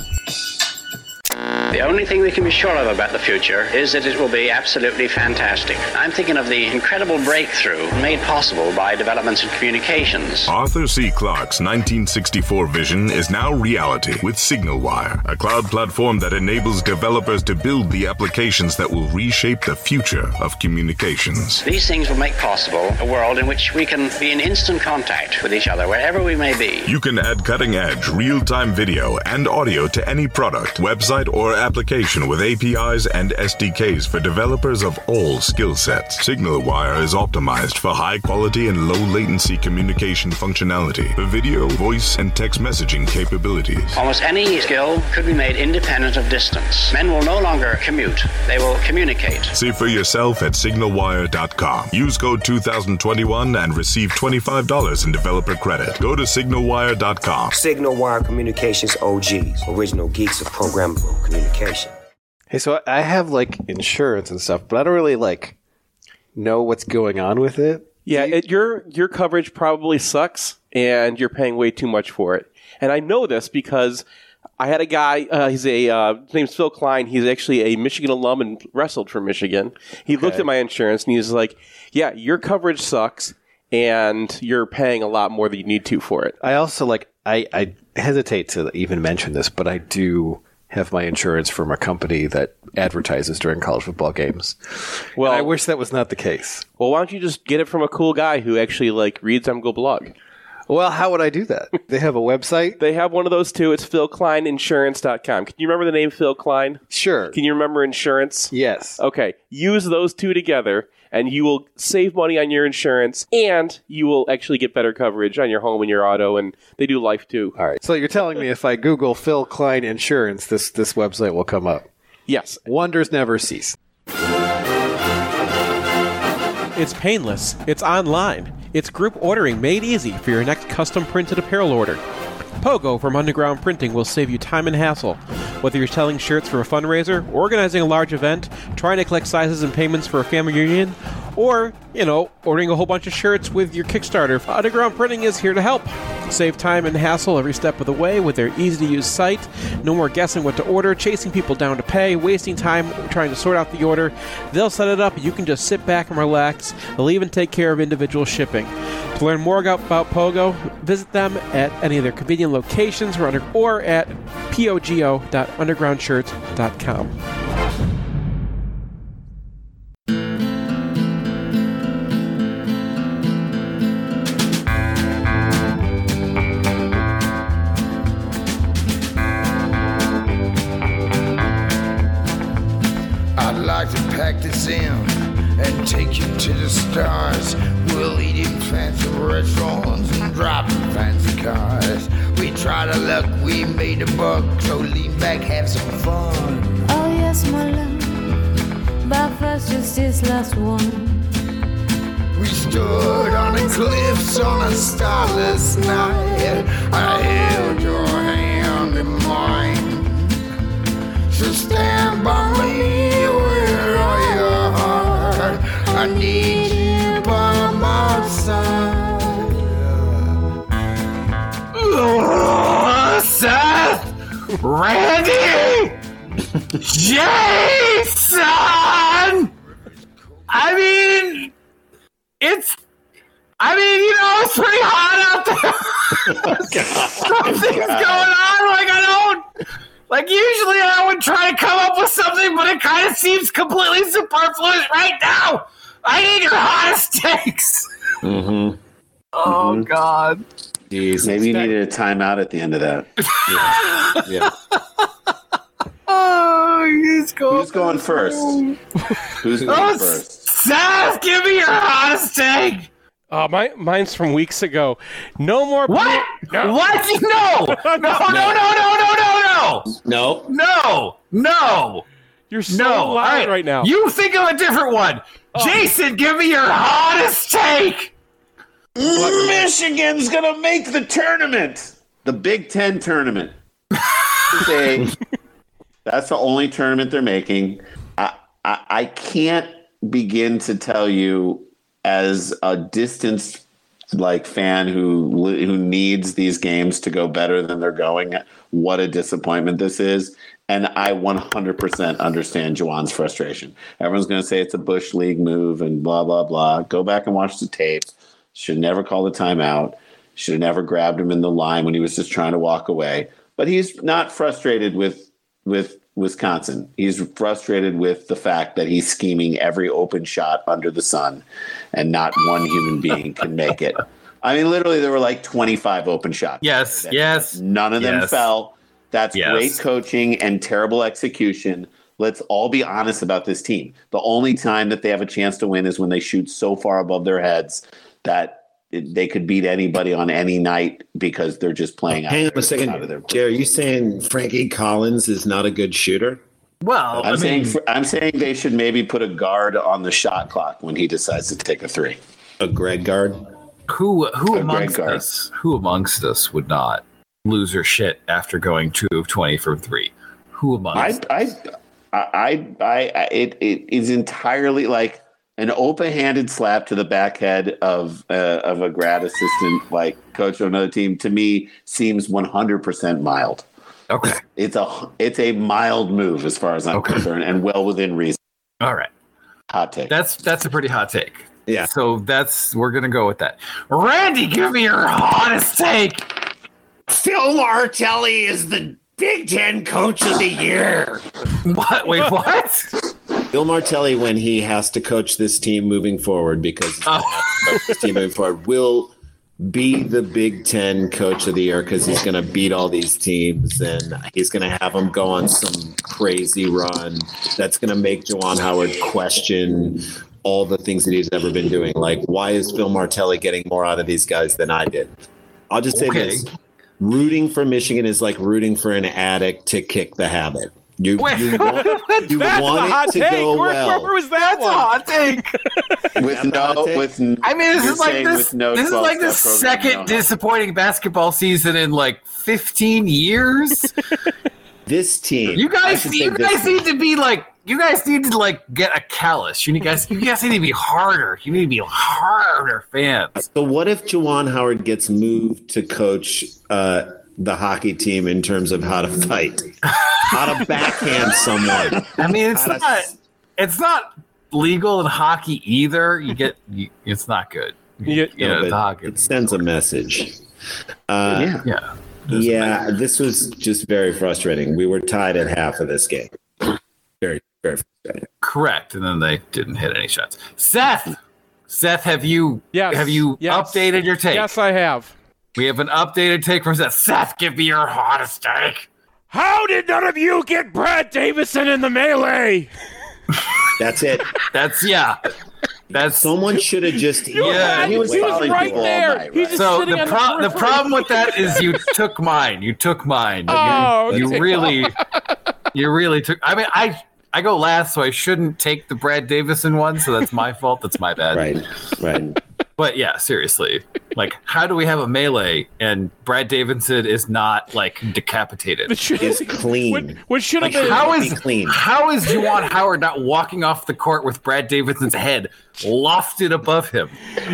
Speaker 8: The only thing we can be sure of about the future is that it will be absolutely fantastic. I'm thinking of the incredible breakthrough made possible by developments in communications.
Speaker 9: Arthur C. Clarke's nineteen sixty-four vision is now reality with SignalWire, a cloud platform that enables developers to build the applications that will reshape the future of communications.
Speaker 8: These things will make possible a world in which we can be in instant contact with each other wherever we may be.
Speaker 9: You can add cutting-edge, real-time video and audio to any product, website, or application with A P Is and S D Ks for developers of all skill sets. SignalWire is optimized for high quality and low latency communication functionality for video, voice, and text messaging capabilities.
Speaker 8: Almost any skill could be made independent of distance. Men will no longer commute. They will communicate.
Speaker 9: See for yourself at signal wire dot com. Use code two thousand twenty-one and receive twenty-five dollars in developer credit. Go to signal wire dot com.
Speaker 10: SignalWire Communications O Gs, original geeks of programmable communication.
Speaker 11: Hey, so I have like insurance and stuff, but I don't really like know what's going on with it.
Speaker 12: Yeah, it, your your coverage probably sucks, and you're paying way too much for it. And I know this because I had a guy. Uh, he's a uh, his name's Phil Klein. He's actually a Michigan alum and wrestled for Michigan. He okay. looked at my insurance and he was like, "Yeah, your coverage sucks, and you're paying a lot more than you need to for it.
Speaker 11: I also like I, I hesitate to even mention this, but I do have my insurance from a company that advertises during college football games. Well, and I wish that was not the case.
Speaker 12: Well, why don't you just get it from a cool guy who actually like reads M G O blog?
Speaker 11: Well, how would I do that? They have a website?
Speaker 12: They have one of those too. It's phil klein insurance dot com. Can you remember the name Phil Klein?
Speaker 11: Sure.
Speaker 12: Can you remember insurance?
Speaker 11: Yes.
Speaker 12: Okay. Use those two together, and you will save money on your insurance, and you will actually get better coverage on your home and your auto, and they do life too.
Speaker 11: All right. So you're telling me if I Google Phil Klein Insurance, this, this website will come up?
Speaker 12: Yes.
Speaker 11: Wonders never cease.
Speaker 2: It's painless. It's online. It's group ordering made easy for your next custom printed apparel order. Pogo from Underground Printing will save you time and hassle. Whether you're selling shirts for a fundraiser, organizing a large event, trying to collect sizes and payments for a family reunion, or, you know, ordering a whole bunch of shirts with your Kickstarter, Underground Printing is here to help. Save time and hassle every step of the way with their easy-to-use site. No more guessing what to order, chasing people down to pay, wasting time trying to sort out the order. They'll set it up, you can just sit back and relax. They'll even take care of individual shipping. To learn more about Pogo, visit them at any of their convenient locations or, under, or at pogo dot underground shirts dot com.
Speaker 13: I'd like to pack this in and take you to the stars. We'll eat in fancy restaurants and drive in fancy cars. We tried our luck, we made a buck, so lean back, have some fun.
Speaker 14: Oh yes, my love, but first just this last one.
Speaker 13: We stood on the cliffs on a starless night. I held your hand in mine. So stand by me with all your heart. I need you by my side. Oh, Seth, Randy, Jason. I mean, it's. I mean, you know, it's pretty hot out there. Something's going on. Like I don't. Like usually, I would try to come up with something, but it kind of seems completely superfluous right now. I need your hottest takes.
Speaker 15: Mm-hmm.
Speaker 13: Oh
Speaker 15: mm-hmm.
Speaker 13: God.
Speaker 15: Jeez, maybe you needed a timeout at the end of that. Yeah. yeah.
Speaker 13: Oh, he's going.
Speaker 15: Who's going first? Who's going
Speaker 13: oh,
Speaker 15: first?
Speaker 13: Seth, give me your hottest take.
Speaker 2: Uh, my, mine's from weeks ago. No more.
Speaker 13: What? No. What? No. No, no, no, no, no, no, no, no.
Speaker 15: No.
Speaker 13: No. No.
Speaker 2: You're so
Speaker 13: no.
Speaker 2: loud
Speaker 13: right.
Speaker 2: right now.
Speaker 13: You think of a different one. Oh. Jason, give me your hottest take.
Speaker 15: Michigan's going to make the tournament. The Big Ten tournament. Say, that's the only tournament they're making. I, I, I can't begin to tell you as a distanced like fan who who needs these games to go better than they're going, what a disappointment this is. And I one hundred percent understand Juwan's frustration. Everyone's going to say it's a Bush League move and blah, blah, blah. Go back and watch the tape. Should never call the timeout. Should have never grabbed him in the line when he was just trying to walk away. But he's not frustrated with with Wisconsin. He's frustrated with the fact that he's scheming every open shot under the sun and not one human being can make it. I mean, literally, there were like twenty-five open shots.
Speaker 13: Yes, yes.
Speaker 15: None of them
Speaker 13: yes.
Speaker 15: fell. That's
Speaker 13: yes.
Speaker 15: great coaching and terrible execution. Let's all be honest about this team. The only time that they have a chance to win is when they shoot so far above their heads that they could beat anybody on any night because they're just playing out.
Speaker 16: Hang on a second. Jay, are you saying Frankie Collins is not a good shooter?
Speaker 13: Well,
Speaker 15: I'm
Speaker 13: I mean,
Speaker 15: saying I'm saying they should maybe put a guard on the shot clock when he decides to take a three.
Speaker 16: A Greg guard?
Speaker 13: Who who
Speaker 15: a
Speaker 13: amongst us? Who amongst us would not lose their shit after going two of twenty from three? Who amongst
Speaker 15: I,
Speaker 13: us?
Speaker 15: I, I, I, I, it, it is entirely like an open-handed slap to the back head of uh, of a grad assistant, like coach of another team. To me, seems one hundred percent mild.
Speaker 13: Okay,
Speaker 15: it's a it's a mild move as far as I'm
Speaker 13: okay.
Speaker 15: concerned, and well within reason.
Speaker 13: All right,
Speaker 15: hot take.
Speaker 13: That's that's a pretty hot take.
Speaker 16: Yeah.
Speaker 17: So that's we're gonna go with that. Randy, give me your hottest take.
Speaker 16: Phil Martelli is the Big Ten Coach of the Year.
Speaker 17: What? Wait, what?
Speaker 16: Phil Martelli, when he has to coach this team moving forward, because he's going to have to coach this team moving forward, will be the Big Ten Coach of the Year because he's going to beat all these teams and he's going to have them go on some crazy run that's going to make Juwan Howard question all the things that he's ever been doing. Like, why is Phil Martelli getting more out of these guys than I did? I'll just say
Speaker 17: Okay.
Speaker 16: this. Rooting for Michigan is like rooting for an addict to kick the habit. You,
Speaker 17: Wait,
Speaker 16: you want, you
Speaker 2: That's
Speaker 16: want
Speaker 2: a
Speaker 16: it
Speaker 2: hot
Speaker 16: to
Speaker 2: take.
Speaker 16: go
Speaker 2: Where,
Speaker 16: well.
Speaker 2: where was that
Speaker 17: That's a hot take.
Speaker 15: With no, with
Speaker 17: I mean, this
Speaker 15: you're
Speaker 17: is like
Speaker 15: saying
Speaker 17: this.
Speaker 15: with no
Speaker 17: This is like the
Speaker 15: twelve-step program,
Speaker 17: second
Speaker 15: no.
Speaker 17: disappointing basketball season in like fifteen years.
Speaker 16: This team.
Speaker 17: You
Speaker 16: I
Speaker 17: guys,
Speaker 16: should say
Speaker 17: you
Speaker 16: this
Speaker 17: guys
Speaker 16: team.
Speaker 17: need to be like. You guys need to like get a callus. You need guys. You guys need to be harder. You need to be harder fans.
Speaker 16: So what if Juwan Howard gets moved to coach uh, the hockey team in terms of how to fight, how to backhand someone?
Speaker 17: I mean, it's
Speaker 16: How to-
Speaker 17: not. It's not legal in hockey either. You get. You, it's not good.
Speaker 2: You,
Speaker 17: You know,
Speaker 16: but
Speaker 17: the hockey.
Speaker 16: it sends a message. Uh,
Speaker 15: Yeah.
Speaker 17: Yeah.
Speaker 16: yeah, this was just very frustrating. We were tied at half of this game. Very, very frustrating.
Speaker 17: Correct. And then they didn't hit any shots. Seth. Seth, have you?
Speaker 2: Yes.
Speaker 17: Have you
Speaker 2: Yes.
Speaker 17: updated your take?
Speaker 2: Yes, I have.
Speaker 17: We have an updated take from Seth. Seth, give me your hottest take.
Speaker 2: How did none of you get Brad Davison in the melee?
Speaker 16: That's it.
Speaker 17: That's yeah. That's
Speaker 16: Someone should have just.
Speaker 17: Yeah,
Speaker 2: he was, he was right there. He's just
Speaker 17: so
Speaker 2: sitting
Speaker 17: the
Speaker 2: on
Speaker 17: pro- the
Speaker 2: periphery.
Speaker 17: problem with that is you took mine. You took mine.
Speaker 2: Oh,
Speaker 17: you,
Speaker 2: okay.
Speaker 17: you really, you really took. I mean, I I go last, so I shouldn't take the Brad Davison one. So that's my fault. That's my bad.
Speaker 16: Right, right.
Speaker 17: But yeah, seriously, like, how do we have a melee and Brad Davison is not like decapitated?
Speaker 16: It's clean.
Speaker 2: What, what should have
Speaker 17: Like,
Speaker 2: been?
Speaker 17: how
Speaker 16: Be
Speaker 17: is
Speaker 16: clean.
Speaker 17: how is Juwan Howard not walking off the court with Brad Davidson's head lofted above him,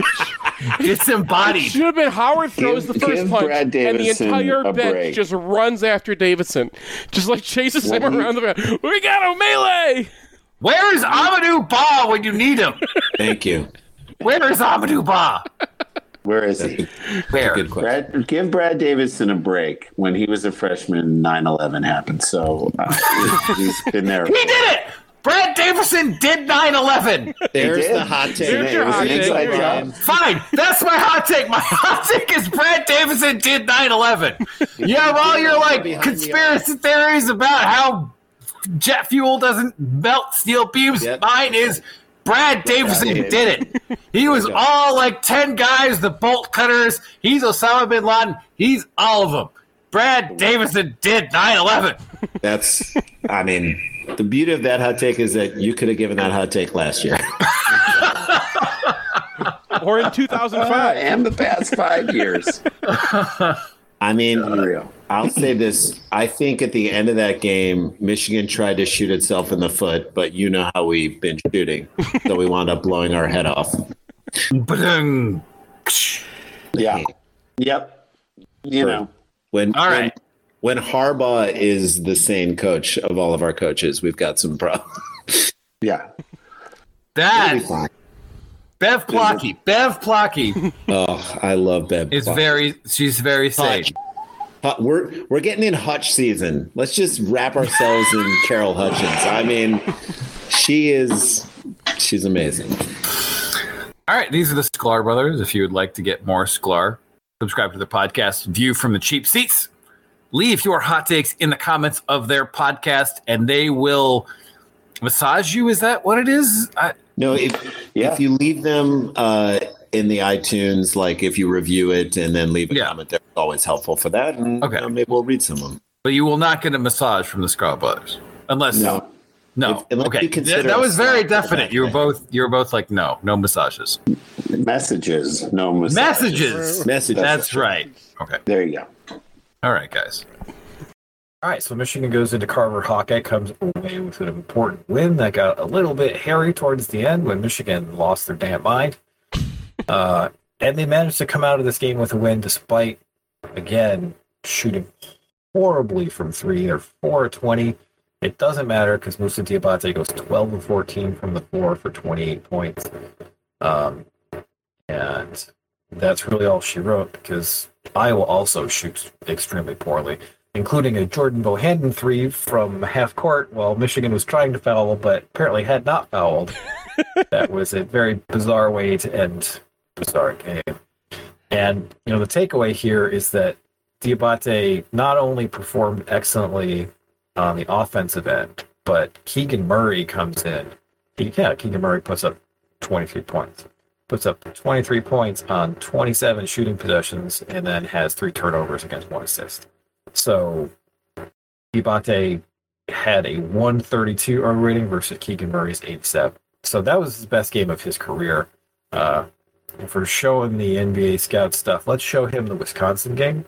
Speaker 17: disembodied?
Speaker 2: Should have been Howard throws
Speaker 15: Give-
Speaker 2: the first
Speaker 15: give
Speaker 2: punch,
Speaker 15: Brad
Speaker 2: and the
Speaker 15: Davison
Speaker 2: entire
Speaker 15: a
Speaker 2: bench
Speaker 15: break.
Speaker 2: just runs after Davidson, just like chases him
Speaker 15: When he-
Speaker 2: around the bench. We got a melee.
Speaker 17: Where's Amadou Ba when you need him?
Speaker 16: Thank you.
Speaker 17: Where's Amadou Ba?
Speaker 15: Where is he?
Speaker 17: Where?
Speaker 16: Good question.
Speaker 15: Brad, give Brad Davison a break. When he was a freshman, nine eleven happened. So uh, he's been there.
Speaker 17: He did it! Brad Davison did nine eleven.
Speaker 16: There's
Speaker 15: did.
Speaker 16: the hot take.
Speaker 2: There's your
Speaker 15: It was
Speaker 2: hot
Speaker 15: an
Speaker 2: take.
Speaker 15: inside
Speaker 2: Yeah.
Speaker 15: job.
Speaker 17: Fine, that's my hot take. My hot take is Brad Davison did nine eleven. You have all your like
Speaker 16: Behind the
Speaker 17: conspiracy theories about how jet fuel doesn't melt steel beams.
Speaker 16: Yep.
Speaker 17: Mine is Brad Davison
Speaker 16: Yeah.
Speaker 17: did it. He was all like ten guys, the bolt cutters. He's Osama bin Laden. He's all of them. Brad Davison did nine eleven.
Speaker 16: That's, I mean, the beauty of that hot take is that you could have given that hot take last year.
Speaker 2: Or in two thousand five.
Speaker 15: and the past five years.
Speaker 16: I mean,
Speaker 15: Unreal.
Speaker 16: I'll say this. I think at the end of that game, Michigan tried to shoot itself in the foot, but you know how we've been shooting. So we wound up blowing our head off.
Speaker 17: Ba-ding.
Speaker 15: Yeah. Yep. You know.
Speaker 16: When,
Speaker 17: All right.
Speaker 16: when, when Harbaugh is the sane coach of all of our coaches, we've got some problems.
Speaker 15: Yeah.
Speaker 17: That
Speaker 16: It'll be fine.
Speaker 17: Bev Plocky. Bev Plocky
Speaker 16: Oh, I love Bev.
Speaker 17: is
Speaker 16: Plocky.
Speaker 17: very. She's very sane.
Speaker 16: Hutch. Hut- We're we're getting in Hutch season. Let's just wrap ourselves in Carol Hutchins. I mean, she is she's amazing.
Speaker 17: All right, these are the Sklar brothers. If you would like to get more Sklar, subscribe to the podcast View from the Cheap Seats. Leave your hot takes in the comments of their podcast, and they will massage you. Is that what it is? I,
Speaker 16: No, if
Speaker 15: Yeah.
Speaker 16: if you leave them uh, in the iTunes, like if you review it and then leave a
Speaker 17: Yeah.
Speaker 16: comment, there, it's always helpful for that. And,
Speaker 17: Okay.
Speaker 16: you know, maybe we'll read some of them.
Speaker 17: but you will not get a massage from the Sklar brothers, unless
Speaker 15: No.
Speaker 17: no.
Speaker 16: If- unless
Speaker 17: okay,
Speaker 16: you consider
Speaker 17: that, that
Speaker 16: a
Speaker 17: was very
Speaker 16: slap
Speaker 17: definite.
Speaker 16: back
Speaker 17: You were
Speaker 16: then.
Speaker 17: both. You were both like, no, no massages.
Speaker 15: Messages. No massages.
Speaker 17: Messages.
Speaker 16: Messages.
Speaker 17: That's right. Okay.
Speaker 15: There you go.
Speaker 17: All right, guys.
Speaker 1: All right, so Michigan goes into Carver Hawkeye, comes away with an important win that got a little bit hairy towards the end when Michigan lost their damn mind. Uh, and they managed to come out of this game with a win despite, again, shooting horribly from three. They're four of twenty. It doesn't matter because Moussa Diabate goes twelve of fourteen from the floor for twenty-eight points. Um, and that's really all she wrote, because Iowa also shoots extremely poorly, including a Jordan Bohannon three from half court while Michigan was trying to foul, but apparently had not fouled. That was a very bizarre way to end a bizarre game. And, you know, the takeaway here is that Diabate not only performed excellently on the offensive end, but Keegan Murray comes in. He, yeah, Keegan Murray puts up twenty-three points. Puts up twenty-three points on twenty-seven shooting possessions, and then has three turnovers against one assist. So Diabate had a one thirty-two R rating versus Keegan Murray's eighty-seven. So that was his best game of his career. Uh, and for showing the N B A scout stuff, let's show him the Wisconsin game.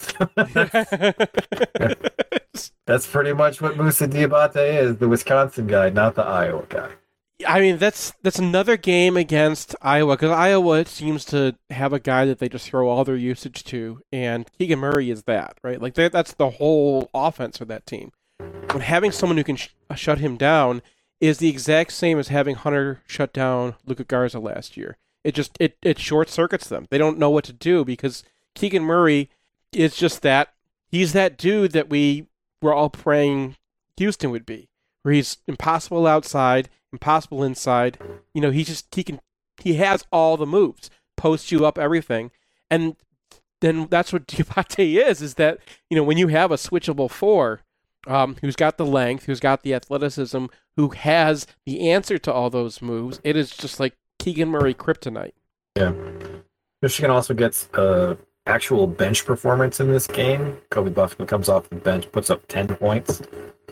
Speaker 1: That's pretty much what Moussa Diabate is, the Wisconsin guy, not the Iowa guy.
Speaker 2: I mean, that's that's another game against Iowa, because Iowa seems to have a guy that they just throw all their usage to, and Keegan Murray is that, right? Like, that's the whole offense for that team. But having someone who can sh- shut him down is the exact same as having Hunter shut down Luka Garza last year. It just, it, it short-circuits them. They don't know what to do, because Keegan Murray is just that, he's that dude that we were all praying Houston would be, where he's impossible outside, impossible inside. You know, he just, he can, he has all the moves, post you up, everything. And then that's what Diabate is, is that, you know, when you have a switchable four, um, who's got the length, who's got the athleticism, who has the answer to all those moves, it is just like Keegan Murray kryptonite.
Speaker 1: Yeah. Michigan also gets uh, actual bench performance in this game. Kobe Buffkin comes off the bench, puts up ten points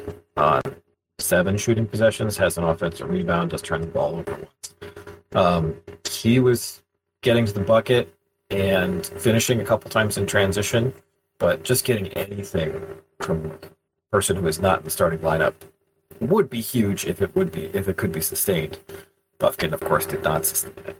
Speaker 1: on seven shooting possessions, has an offensive rebound, just turning the ball over once. Um, he was getting to the bucket and finishing a couple times in transition, but just getting anything from a person who is not in the starting lineup would be huge if it would be if it could be sustained. Buffkin, of course, did not sustain it.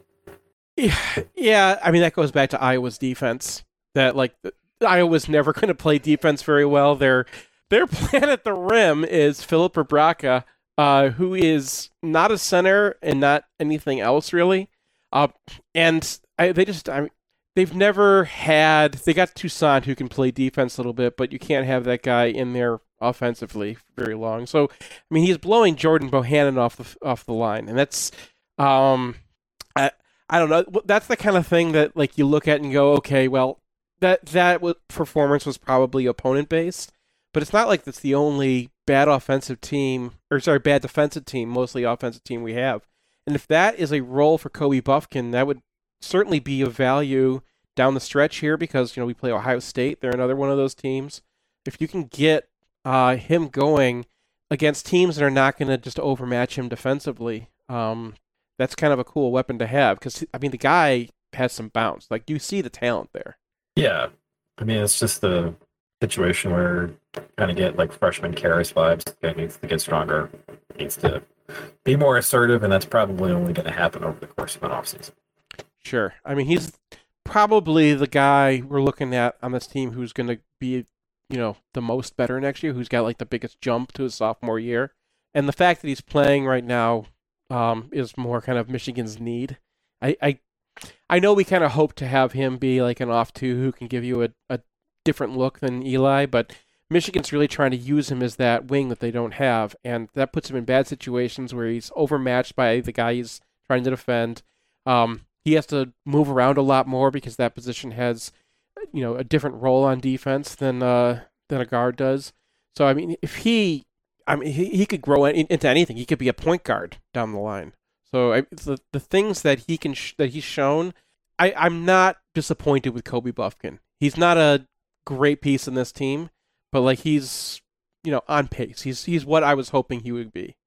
Speaker 2: Yeah, yeah, I mean, that goes back to Iowa's defense. That, like, Iowa's never going to play defense very well. Their their plan at the rim is Philip Rebraca, uh, who is not a center and not anything else, really. Uh, and I, they just, I mean, they've never had, they got Toussaint who can play defense a little bit, but you can't have that guy in there offensively very long. So, I mean, he's blowing Jordan Bohannon off the off the line, and that's, um, I I don't know. That's the kind of thing that, like, you look at and go, okay, well, that that w- performance was probably opponent based, but it's not like that's the only bad offensive team, or sorry, bad defensive team, mostly offensive team we have. And if that is a role for Kobe Buffkin, that would certainly be of value down the stretch here, because, you know, we play Ohio State. They're another one of those teams. If you can get uh, him going against teams that are not going to just overmatch him defensively, um, that's kind of a cool weapon to have, because, I mean, the guy has some bounce. Like, you see the talent there.
Speaker 1: Yeah. I mean, it's just the situation where you kind of get, like, freshman Karras vibes. The guy needs to get stronger, needs to be more assertive, and that's probably only going to happen over the course of an offseason.
Speaker 2: Sure. I mean, he's probably the guy we're looking at on this team who's going to be, you know, the most better next year, who's got, like, the biggest jump to his sophomore year. And the fact that he's playing right now um, is more kind of Michigan's need. I I, I know we kind of hope to have him be like an off two who can give you a, a different look than Eli, but Michigan's really trying to use him as that wing that they don't have, and that puts him in bad situations where he's overmatched by the guy he's trying to defend. Um, he has to move around a lot more because that position has, you know, a different role on defense than uh, than a guard does. So, I mean, if he, I mean, he, he could grow in, into anything. He could be a point guard down the line. So, I, the the things that he can sh- that he's shown, I, I'm not disappointed with Kobe Buffkin. He's not a great piece in this team, but, like, he's, you know, on pace. He's he's what I was hoping he would be.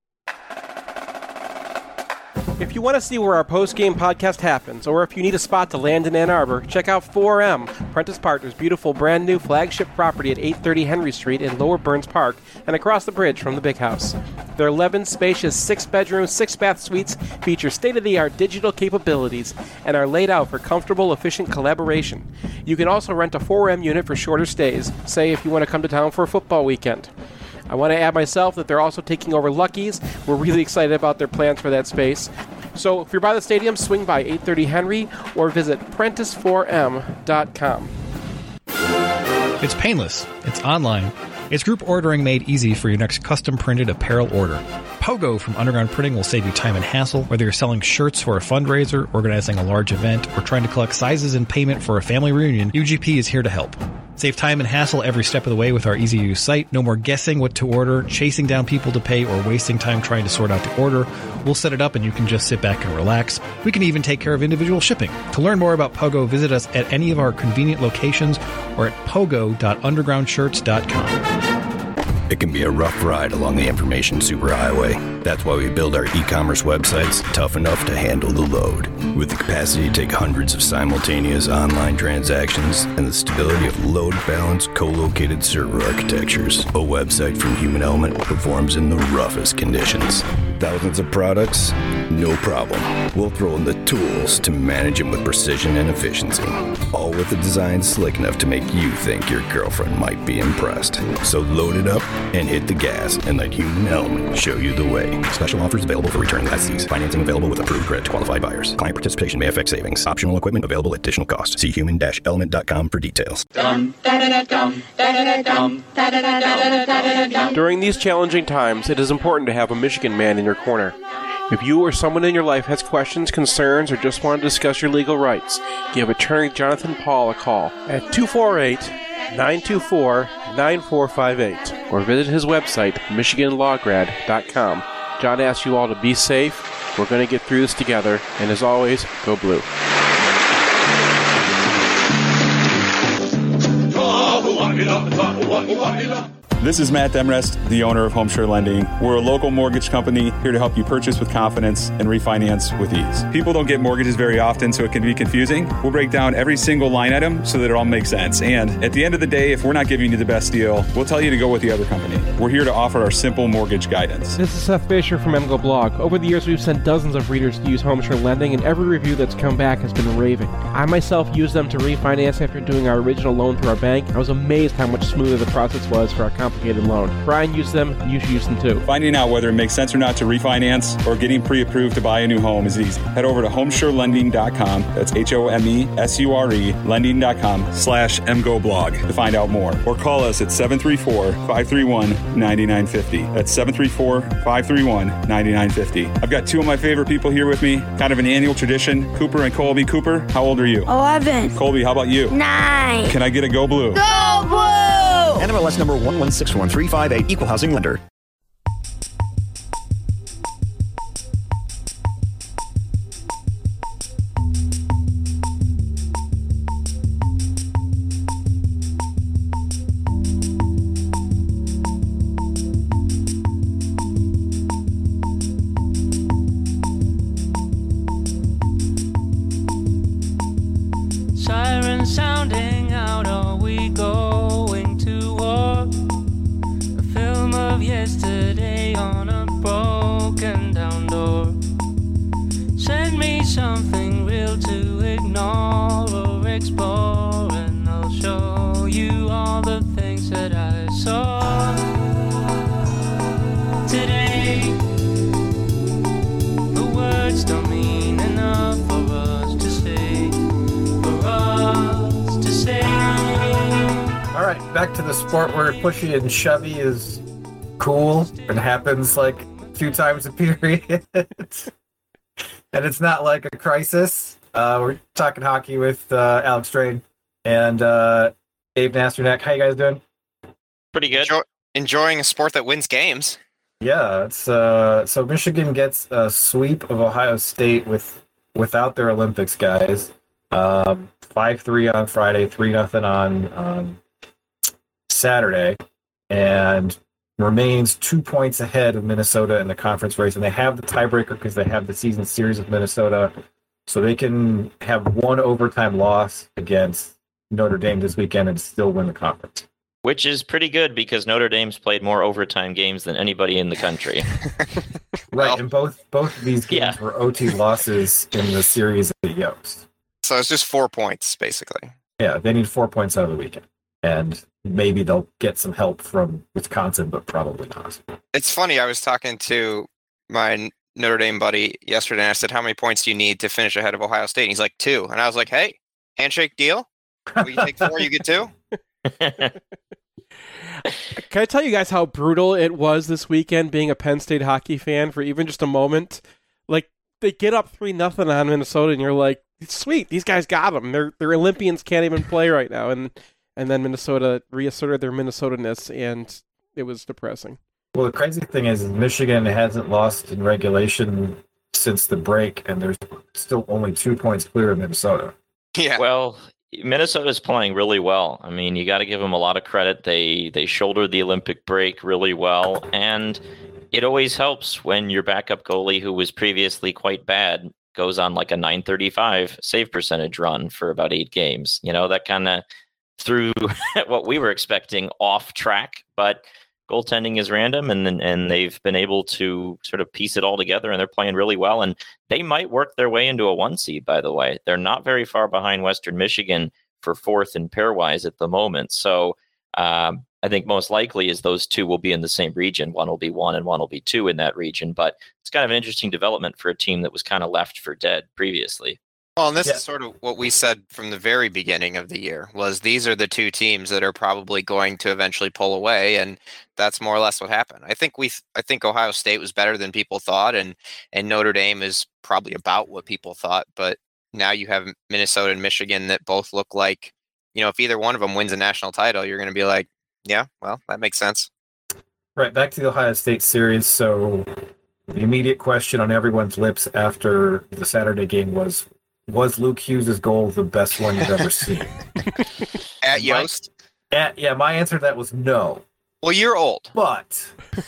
Speaker 2: If you want to see where our post-game podcast happens, or if you need a spot to land in Ann Arbor, check out four M, Prentice Partners' beautiful brand new flagship property at eight thirty Henry Street in Lower Burns Park and across the bridge from the Big House. Their eleven spacious six-bedroom, six-bath suites feature state-of-the-art digital capabilities and are laid out for comfortable, efficient collaboration. You can also rent a four M unit for shorter stays, say if you want to come to town for a football weekend. I want to add myself that they're also taking over Lucky's. We're really excited about their plans for that space. So if you're by the stadium, swing by eight thirty Henry or visit prentice four m dot com.
Speaker 4: It's painless. It's online. It's group ordering made easy for your next custom-printed apparel order. Pogo from Underground Printing will save you time and hassle, whether you're selling shirts for a fundraiser, organizing a large event, or trying to collect sizes and payment for a family reunion. U G P is here to help. Save time and hassle every step of the way with our easy-to-use site. No more guessing what to order, chasing down people to pay, or wasting time trying to sort out the order. We'll set it up and you can just sit back and relax. We can even take care of individual shipping. To learn more about Pogo, visit us at any of our convenient locations or at pogo dot underground shirts dot com.
Speaker 18: It can be a rough ride along the information superhighway. That's why we build our e-commerce websites tough enough to handle the load. With the capacity to take hundreds of simultaneous online transactions and the stability of load-balanced, co-located server architectures, a website from Human Element performs in the roughest conditions. Thousands of products? No problem. We'll throw in the tools to manage them with precision and efficiency. All with a design slick enough to make you think your girlfriend might be impressed. So load it up and hit the gas and let Human Element show you the way. Special offers available for returning licensees. Financing available with approved credit to qualified buyers. Client participation may affect savings. Optional equipment available at additional cost. See human dash element dot com for details.
Speaker 2: During these challenging times, it is important to have a Michigan man in your corner. If you or someone in your life has questions, concerns, or just want to discuss your legal rights, give attorney Jonathan Paul a call at two four eight, nine two four, nine four five eight or visit his website, michigan law grad dot com. John asks you all to be safe. We're going to get through this together, and as always, go blue.
Speaker 19: This is Matt Demrest, the owner of Homeshore Lending. We're a local mortgage company here to help you purchase with confidence and refinance with ease. People don't get mortgages very often, so it can be confusing. We'll break down every single line item so that it all makes sense. And at the end of the day, if we're not giving you the best deal, we'll tell you to go with the other company. We're here to offer our simple mortgage guidance.
Speaker 2: This is Seth Fisher from M G O Blog. Over the years, we've sent dozens of readers to use Homeshore Lending, and every review that's come back has been raving. I myself used them to refinance after doing our original loan through our bank. I was amazed how much smoother the process was for our complicated loan. Brian used them, you should use them too.
Speaker 19: Finding out whether it makes sense or not to refinance or getting pre-approved to buy a new home is easy. Head over to homeshore lending dot com, that's H O M E S U R E, lending dot com slash M G O blog to find out more. Or call us at seven three four, five three one, nine nine five zero. That's seven three four, five three one, nine nine five zero. I've got two of my favorite people here with me, kind of an annual tradition, Cooper and Colby. Cooper, how old are you?
Speaker 20: eleven.
Speaker 19: Colby, how about you?
Speaker 20: nine.
Speaker 19: Can I get a Go Blue?
Speaker 20: Go Blue!
Speaker 21: N M L S number one one six one three five eight, Equal Housing Lender.
Speaker 22: Siren sounding out, are we going to war? A film of yesterday on a broken down door. Send me something real to ignore or explore, and I'll show you all the things that I saw today. The words don't mean enough for us to say.
Speaker 1: All right, back to the sport where pushy and shovey is cool and happens like two times a period. And it's not like a crisis. Uh, we're talking hockey with uh, Alex Strain and uh, Dave Nasternak. How you guys doing?
Speaker 23: Pretty good. Enjoy- enjoying a sport that wins games.
Speaker 1: Yeah, it's uh, so Michigan gets a sweep of Ohio State with without their Olympics guys. Um, five three on Friday, three nothing on um, Saturday, and remains two points ahead of Minnesota in the conference race. And they have the tiebreaker because they have the season series of Minnesota, so they can have one overtime loss against Notre Dame this weekend and still win the conference.
Speaker 24: Which is pretty good because Notre Dame's played more overtime games than anybody in the country.
Speaker 1: Right, and both both of these games
Speaker 24: Yeah.
Speaker 1: were O T losses in the series of the Yost.
Speaker 23: So it's just four points, basically.
Speaker 1: Yeah, they need four points out of the weekend. And maybe they'll get some help from Wisconsin, but probably not.
Speaker 23: It's funny. I was talking to my Notre Dame buddy yesterday, and I said, "How many points do you need to finish ahead of Ohio State?" And he's like, two. And I was like, "Hey, handshake deal? We take four, you get two."
Speaker 2: Can I tell you guys how brutal it was this weekend being a Penn State hockey fan for even just a moment? Like, they get up three nothing on Minnesota, and you're like, sweet, these guys got them. Their their Olympians can't even play right now, and and then Minnesota reasserted their Minnesota-ness, and it was depressing.
Speaker 1: Well, the crazy thing is, Michigan hasn't lost in regulation since the break, and there's still only two points clear of Minnesota.
Speaker 23: Yeah.
Speaker 24: Well, Minnesota's playing really well. I mean, you got to give them a lot of credit. They they shouldered the Olympic break really well, and it always helps when your backup goalie, who was previously quite bad, goes on like a nine thirty-five save percentage run for about eight games. You know, that kind of threw what we were expecting off track, but goaltending is random, and and they've been able to sort of piece it all together, and they're playing really well, and they might work their way into a one seed, by the way. They're not very far behind Western Michigan for fourth in pairwise at the moment. So um, I think most likely is those two will be in the same region. One will be one and one will be two in that region, but it's kind of an interesting development for a team that was kind of left for dead previously.
Speaker 23: Well, and this
Speaker 1: Yeah.
Speaker 23: is sort of what we said from the very beginning of the year, was these are the two teams that are probably going to eventually pull away, and that's more or less what happened. I think we, I think Ohio State was better than people thought, and and Notre Dame is probably about what people thought. But now you have Minnesota and Michigan that both look like, you know, if either one of them wins a national title, you're going to be like, yeah, well, that makes sense.
Speaker 1: Right, back to the Ohio State series. So the immediate question on everyone's lips after the Saturday game was, was Luke Hughes' goal the best one you've ever seen?
Speaker 23: At Yost?
Speaker 1: At, yeah, my answer to that was no.
Speaker 23: Well, you're old.
Speaker 1: But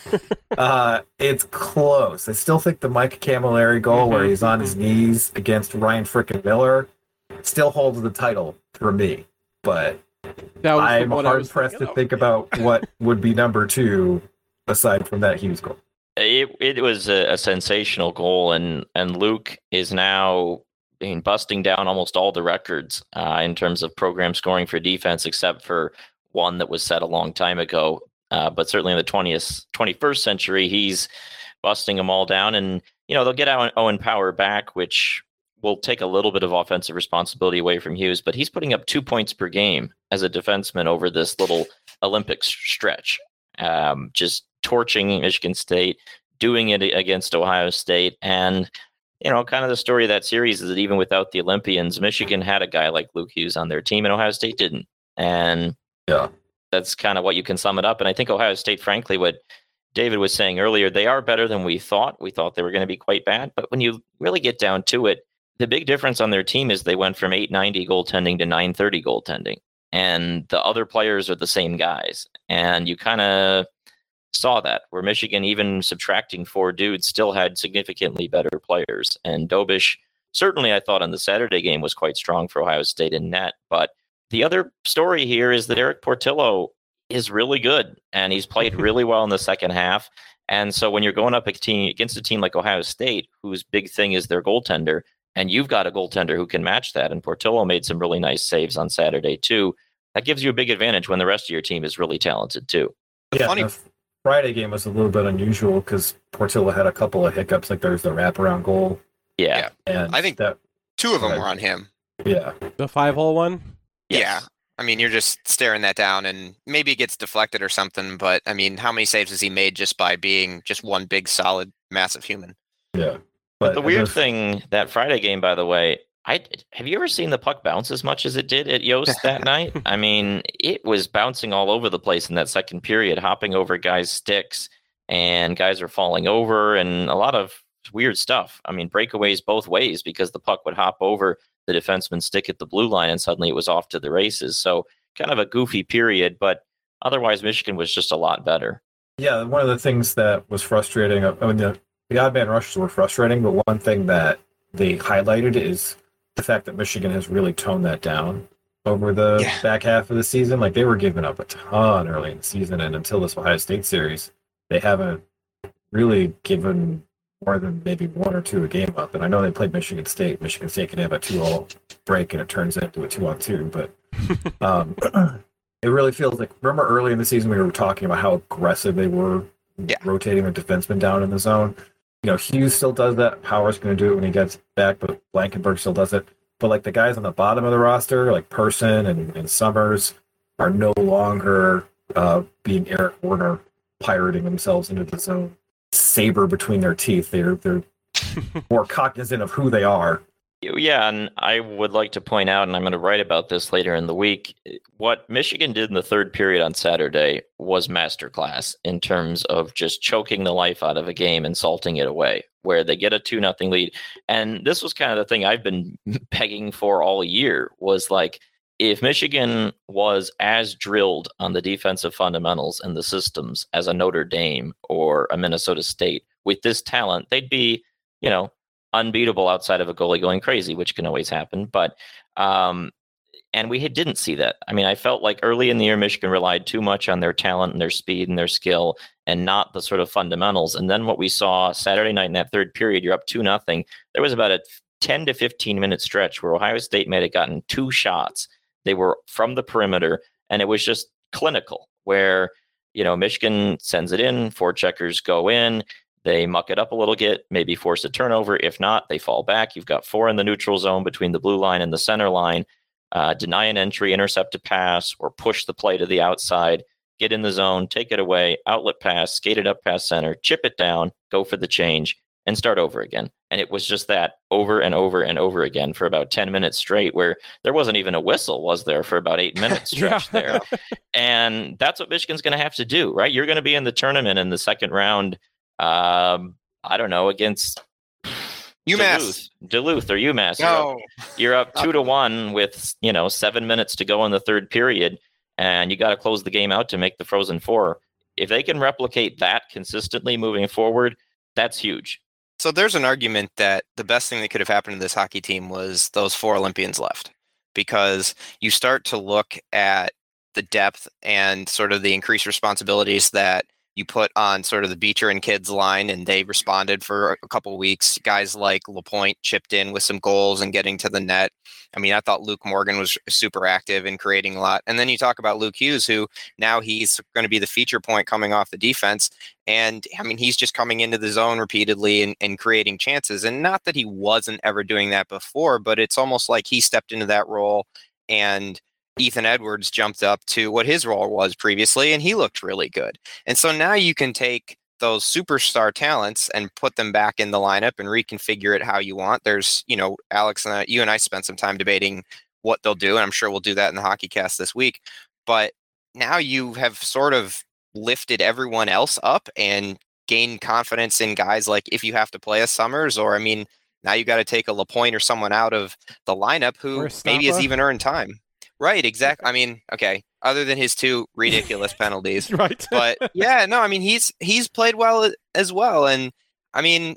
Speaker 1: uh, it's close. I still think the Mike Camilleri goal where he's on his knees against Ryan frickin' Miller still holds the title for me. But
Speaker 2: That was the
Speaker 1: I'm
Speaker 2: one I was
Speaker 1: hard-pressed to
Speaker 2: thinking of.
Speaker 1: think about what would be number two aside from that Hughes goal.
Speaker 24: It it was a, a sensational goal, and and Luke is now I mean, busting down almost all the records uh, in terms of program scoring for defense, except for one that was set a long time ago. Uh, but certainly in the twentieth, twenty-first century, he's busting them all down. And, you know, they'll get Owen, Owen Power back, which will take a little bit of offensive responsibility away from Hughes. But he's putting up two points per game as a defenseman over this little Olympic stretch, um, just torching Michigan State, doing it against Ohio State. And, you know, kind of the story of that series is that even without the Olympians, Michigan had a guy like Luke Hughes on their team, and Ohio State didn't. And
Speaker 1: yeah,
Speaker 24: that's kind of what you can sum it up. And I think Ohio State, frankly, what David was saying earlier, they are better than we thought. We thought they were going to be quite bad. But when you really get down to it, the big difference on their team is they went from eight ninety goaltending to nine thirty goaltending. And the other players are the same guys. And you kind of saw that, where Michigan, even subtracting four dudes, still had significantly better players. And Dobish, certainly I thought on the Saturday game, was quite strong for Ohio State in net. But the other story here is that Eric Portillo is really good, and he's played really well in the second half. And so when you're going up a team, against a team like Ohio State, whose big thing is their goaltender, and you've got a goaltender who can match that, and Portillo made some really nice saves on Saturday too, that gives you a big advantage when the rest of your team is really talented too.
Speaker 23: The
Speaker 1: yeah,
Speaker 23: funny
Speaker 1: the Friday game was a little bit unusual because Portillo had a couple of hiccups, like there's the wraparound goal.
Speaker 24: Yeah.
Speaker 1: And
Speaker 23: I think
Speaker 1: that,
Speaker 23: two of them were on him.
Speaker 1: Yeah.
Speaker 2: The five-hole one?
Speaker 23: Yeah. I mean, you're just staring that down, and maybe it gets deflected or something, but I mean, how many saves has he made just by being just one big, solid, massive human?
Speaker 1: Yeah.
Speaker 24: But,
Speaker 1: But
Speaker 24: the weird
Speaker 1: those-
Speaker 24: thing, that Friday game, by the way, I have you ever seen the puck bounce as much as it did at Yost that night? I mean, it was bouncing all over the place in that second period, hopping over guys' sticks, and guys are falling over, and a lot of weird stuff. I mean, breakaways both ways, because the puck would hop over the defenseman's stick at the blue line, and suddenly it was off to the races. So kind of a goofy period, but otherwise Michigan was just a lot better.
Speaker 1: Yeah, one of the things that was frustrating, I mean, the, the odd man rushes were frustrating, but one thing that they highlighted is the fact that Michigan has really toned that down over the
Speaker 23: Yeah.
Speaker 1: back half of the season. Like, they were giving up a ton early in the season, and until this Ohio State series, they haven't really given more than maybe one or two a game up. And I know they played Michigan State. Michigan State can have a two-all break, and it turns into a two-on-two, but um, it really feels like, remember early in the season we were talking about how aggressive they were
Speaker 23: Yeah.
Speaker 1: rotating their defensemen down in the zone? you know, Hughes still does that. Power's going to do it when he gets back, but Blankenberg still does it. But like the guys on the bottom of the roster, like Person and, and Summers, are no longer uh, being Eric Warner, pirating themselves into the zone, saber between their teeth. They're they're more cognizant of who they are.
Speaker 24: Yeah, and I would like to point out, and I'm going to write about this later in the week, what Michigan did in the third period on Saturday was masterclass in terms of just choking the life out of a game and salting it away, where they get a two nothing lead. And this was kind of the thing I've been pegging for all year, was like, if Michigan was as drilled on the defensive fundamentals and the systems as a Notre Dame or a Minnesota State with this talent, they'd be, you know, unbeatable outside of a goalie going crazy, which can always happen. But, um, and we didn't see that. I mean, I felt like early in the year, Michigan relied too much on their talent and their speed and their skill and not the sort of fundamentals. And then what we saw Saturday night in that third period, you're up two nothing. There was about a ten to fifteen minute stretch where Ohio State may have gotten two shots. They were from the perimeter, and it was just clinical where, you know, Michigan sends it in, four checkers go in, they muck it up a little bit, maybe force a turnover. If not, they fall back. You've got four in the neutral zone between the blue line and the center line. Uh, deny an entry, intercept a pass, or push the play to the outside, get in the zone, take it away, outlet pass, skate it up past center, chip it down, go for the change, and start over again. And it was just that over and over and over again for about ten minutes straight, where there wasn't even a whistle, was there, for about eight minutes stretch there. And that's what Michigan's going to have to do, right? You're going to be in the tournament in the second round. Um, I don't know, against
Speaker 23: UMass,
Speaker 24: Duluth, Duluth or UMass.
Speaker 23: No.
Speaker 24: You're up, you're up two to one with, you know, seven minutes to go in the third period, and you got to close the game out to make the Frozen Four. If they can replicate that consistently moving forward, that's huge.
Speaker 23: So there's an argument that the best thing that could have happened to this hockey team was those four Olympians left, because you start to look at the depth and sort of the increased responsibilities that you put on sort of the Beecher and Kids line, and they responded for a couple of weeks. Guys like LaPointe chipped in with some goals and getting to the net. I mean, I thought Luke Morgan was super active in creating a lot. And then you talk about Luke Hughes, who now he's going to be the feature point coming off the defense. And I mean, he's just coming into the zone repeatedly and, and creating chances. And not that he wasn't ever doing that before, but it's almost like he stepped into that role, and Ethan Edwards jumped up to what his role was previously, and he looked really good. And so now you can take those superstar talents and put them back in the lineup and reconfigure it how you want. There's, you know, Alex and I, you and I spent some time debating what they'll do, and I'm sure we'll do that in the Hockey Cast this week. But now you have sort of lifted everyone else up and gained confidence in guys like, if you have to play a Summers, or I mean, now you got to take a LaPointe or someone out of the lineup who maybe has even earned time. Right, exactly. I mean, okay, other than his two ridiculous penalties.
Speaker 2: Right.
Speaker 23: But yeah, no, I mean, he's he's played well as well. And I mean,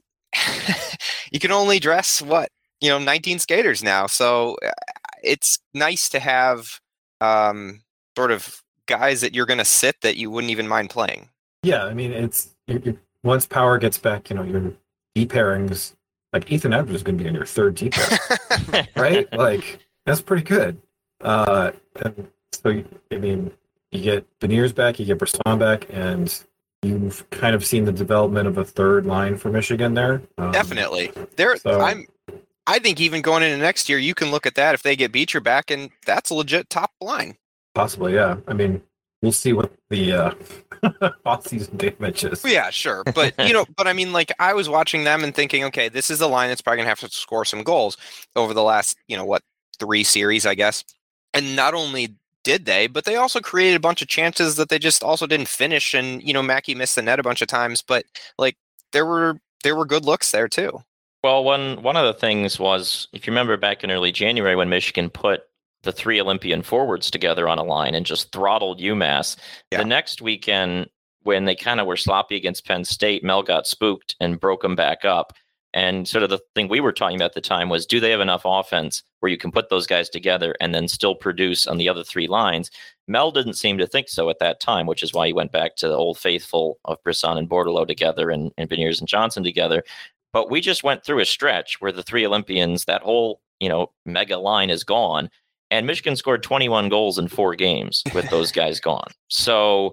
Speaker 23: you can only dress, what, you know, nineteen skaters now. So it's nice to have um, sort of guys that you're going to sit that you wouldn't even mind playing.
Speaker 1: Yeah, I mean, it's you're, you're, once Power gets back, you know, your D pairings, like Ethan Edwards is going to be in your third D pair, right? Like, that's pretty good. Uh, and so, I mean, you get Beniers back, you get Brisson back, and you've kind of seen the development of a third line for Michigan there. Um,
Speaker 23: Definitely. There,
Speaker 1: so,
Speaker 23: I'm. I think even going into next year, you can look at that if they get Beecher back, and that's a legit top line.
Speaker 1: Possibly, yeah. I mean, we'll see what the uh, off-season damage is.
Speaker 23: Yeah, sure, but you know, but I mean, like, I was watching them and thinking, okay, this is a line that's probably gonna have to score some goals over the last, you know, what, three series, I guess. And not only did they, but they also created a bunch of chances that they just also didn't finish. And, you know, Mackey missed the net a bunch of times, but like there were there were good looks there too.
Speaker 24: Well, one one of the things was, if you remember back in early January when Michigan put the three Olympian forwards together on a line and just throttled UMass, yeah. The next weekend when they kind of were sloppy against Penn State, Mel got spooked and broke them back up. And sort of the thing we were talking about at the time was, do they have enough offense where you can put those guys together and then still produce on the other three lines? Mel didn't seem to think so at that time, which is why he went back to the old faithful of Brisson and Bordelot together and, and Beniers and Johnson together. But we just went through a stretch where the three Olympians, that whole, you know, mega line is gone. And Michigan scored twenty-one goals in four games with those guys gone. So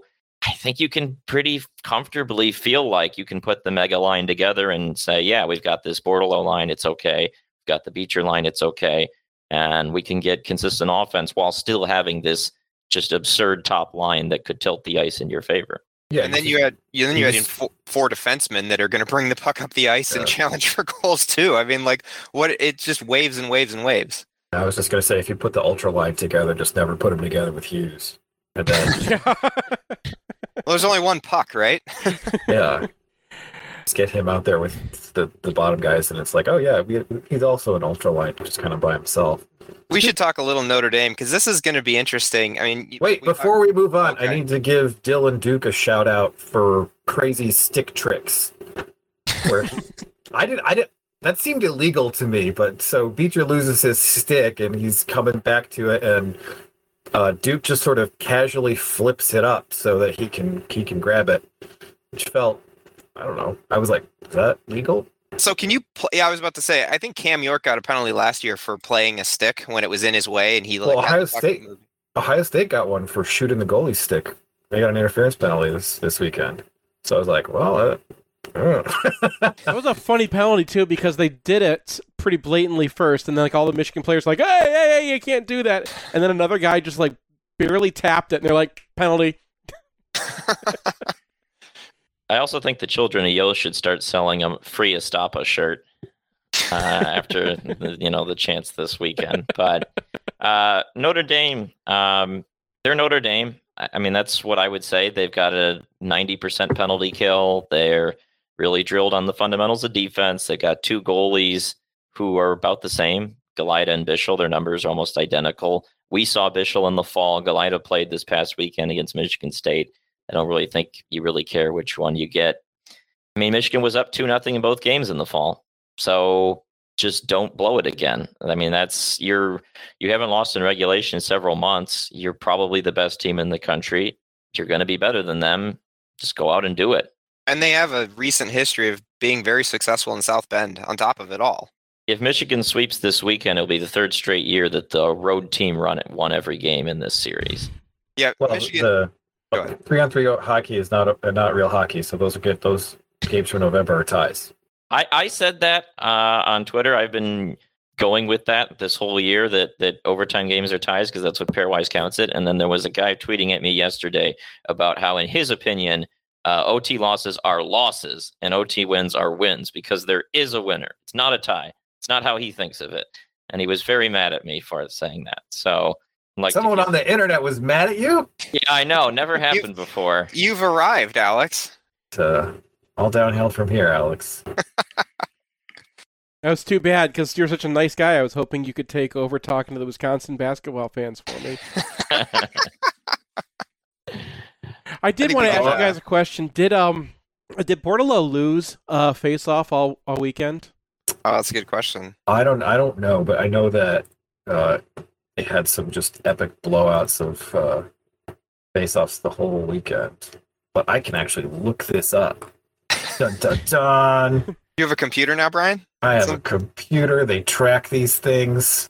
Speaker 24: I think you can pretty comfortably feel like you can put the mega line together and say, yeah, we've got this Bordeleau line, it's okay. We've got the Beecher line, it's okay. And we can get consistent offense while still having this just absurd top line that could tilt the ice in your favor.
Speaker 1: Yeah,
Speaker 23: and then you had you then you had in four, four defensemen that are going to bring the puck up the ice yeah. and challenge for goals too. I mean, like what it just waves and waves and waves.
Speaker 1: I was just going to say, if you put the ultra line together, just never put them together with Hughes. And then,
Speaker 23: well, there's only one puck, right?
Speaker 1: yeah. Just get him out there with the, the bottom guys, and it's like, oh yeah, we, he's also an ultra line, just kind of by himself.
Speaker 23: We should talk a little Notre Dame because this is going to be interesting. I mean,
Speaker 1: wait,
Speaker 23: we
Speaker 1: before
Speaker 23: talk-
Speaker 1: we move on,
Speaker 23: okay.
Speaker 1: I need to give Dylan Duke a shout out for crazy stick tricks. Where I did, I did. That seemed illegal to me, but so Beecher loses his stick and he's coming back to it, and uh, Duke just sort of casually flips it up so that he can he can grab it, which felt, I don't know. I was like, is that legal?
Speaker 23: So can you play? Yeah, I was about to say, I think Cam York got a penalty last year for playing a stick when it was in his way, and he like.
Speaker 1: Well, Ohio State, Ohio State got one for shooting the goalie stick. They got an interference penalty this, this weekend. So I was like, well, uh,
Speaker 2: that was a funny penalty too because they did it pretty blatantly first, and then like all the Michigan players were like, hey, hey, hey, you can't do that, and then another guy just like barely tapped it, and they're like, penalty.
Speaker 24: I also think the children of Yost should start selling a free Estapa shirt uh, after the, you know the chance this weekend. But uh, Notre Dame, um, they're Notre Dame. I mean, that's what I would say. They've got a ninety percent penalty kill. They're really drilled on the fundamentals of defense. They've got two goalies who are about the same, Galida and Bischel. Their numbers are almost identical. We saw Bischel in the fall. Galida played this past weekend against Michigan State. I don't really think you really care which one you get. I mean, Michigan was up two nothing in both games in the fall. So just don't blow it again. I mean, that's you're you haven't lost in regulation in several months. You're probably the best team in the country. You're going to be better than them. Just go out and do it.
Speaker 23: And they have a recent history of being very successful in South Bend on top of it all.
Speaker 24: If Michigan sweeps this weekend, it'll be the third straight year that the road team run it won every game in this series.
Speaker 23: Yeah,
Speaker 1: well,
Speaker 23: Michigan.
Speaker 1: The, Three on three hockey is not a, not real hockey, so those are good. Those games for November are ties.
Speaker 24: I, I said that uh, on Twitter. I've been going with that this whole year that that overtime games are ties because that's what Pairwise counts it. And then there was a guy tweeting at me yesterday about how, in his opinion, uh, O T losses are losses and O T wins are wins because there is a winner. It's not a tie. It's not how he thinks of it. And he was very mad at me for saying that. So. Like
Speaker 1: Someone on the internet was mad at you?
Speaker 24: Yeah, I know. Never happened you've, before.
Speaker 23: You've arrived, Alex.
Speaker 1: Uh, all downhill from here, Alex.
Speaker 2: That was too bad because you're such a nice guy. I was hoping you could take over talking to the Wisconsin basketball fans for me. I did want to ask you guys a question. Did um did Bordeleau lose uh face off all, all weekend?
Speaker 23: Oh, that's a good question.
Speaker 1: I don't I don't know, but I know that uh they had some just epic blowouts of uh, face-offs the whole weekend. But I can actually look this up. Dun, dun, dun.
Speaker 23: You have a computer now, Brian?
Speaker 1: I have some... a computer. They track these things.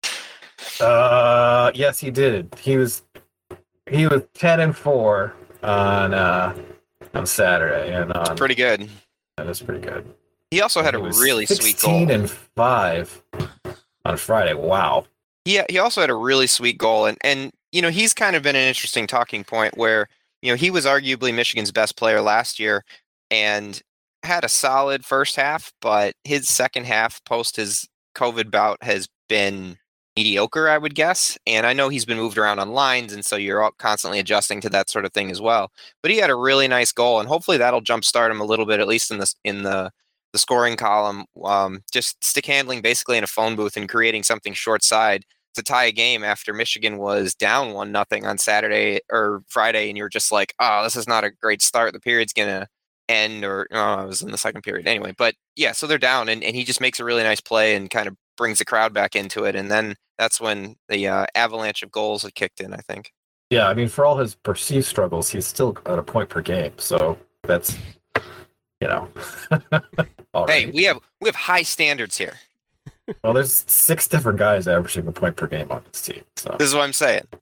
Speaker 1: Uh, yes, he did. He was he was ten and four on uh, on Saturday, and on,
Speaker 23: pretty good.
Speaker 1: That is pretty good.
Speaker 23: He also had a really sweet goal.
Speaker 1: sixteen and five on Friday. Wow.
Speaker 23: Yeah, he also had a really sweet goal, and and you know he's kind of been an interesting talking point where you know he was arguably Michigan's best player last year and had a solid first half, but his second half post his COVID bout has been mediocre, I would guess. And I know he's been moved around on lines, and so you're all constantly adjusting to that sort of thing as well. But he had a really nice goal, and hopefully that'll jumpstart him a little bit, at least in the in the the scoring column. Um, just stick handling basically in a phone booth and creating something short side to tie a game after Michigan was down one nothing on Saturday or Friday, and you're just like, oh, this is not a great start. The period's gonna end, or oh, it was in the second period anyway. But yeah, so they're down, and, and he just makes a really nice play and kind of brings the crowd back into it, and then that's when the uh, avalanche of goals had kicked in, I think.
Speaker 1: Yeah, I mean, for all his perceived struggles, he's still at a point per game, so that's, you know.
Speaker 23: Hey, we have we have high standards here.
Speaker 1: Well, there's six different guys averaging a point per game on this team. So.
Speaker 23: This is what I'm saying.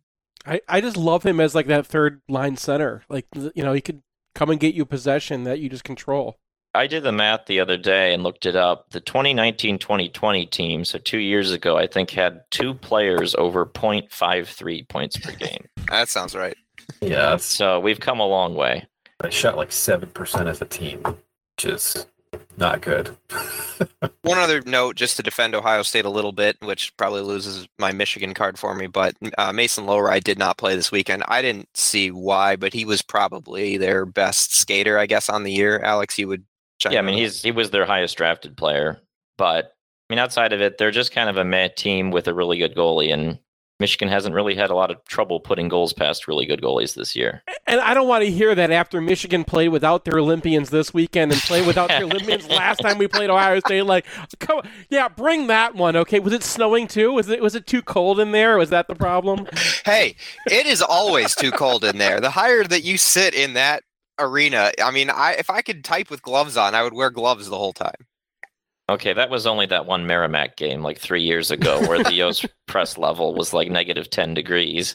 Speaker 2: I, I just love him as like that third line center. Like, you know, he could come and get you possession that you just control.
Speaker 24: I did the math the other day and looked it up. The twenty nineteen twenty twenty team, so two years ago, I think had two players over point five three points per game.
Speaker 23: That sounds right.
Speaker 1: Yeah.
Speaker 24: So we've come a long way.
Speaker 1: I shot like seven percent as a team, which is not good.
Speaker 23: One other note, just to defend Ohio State a little bit, which probably loses my Michigan card for me, but uh, Mason Lowry did not play this weekend. I didn't see why, but he was probably their best skater, I guess, on the year. Alex, you would check.
Speaker 24: Yeah, I mean, he's he was their highest drafted player, but I mean, outside of it, they're just kind of a meh team with a really good goalie, and Michigan hasn't really had a lot of trouble putting goals past really good goalies this year.
Speaker 2: And I don't want to hear that after Michigan played without their Olympians this weekend and played without their Olympians last time we played Ohio State. Like, come, yeah, bring that one, okay? Was it snowing too? Was it was it too cold in there? Was that the problem?
Speaker 23: Hey, it is always too cold in there. The higher that you sit in that arena, I mean, I if I could type with gloves on, I would wear gloves the whole time.
Speaker 24: Okay, that was only that one Merrimack game like three years ago where the Yost press level was like negative ten degrees.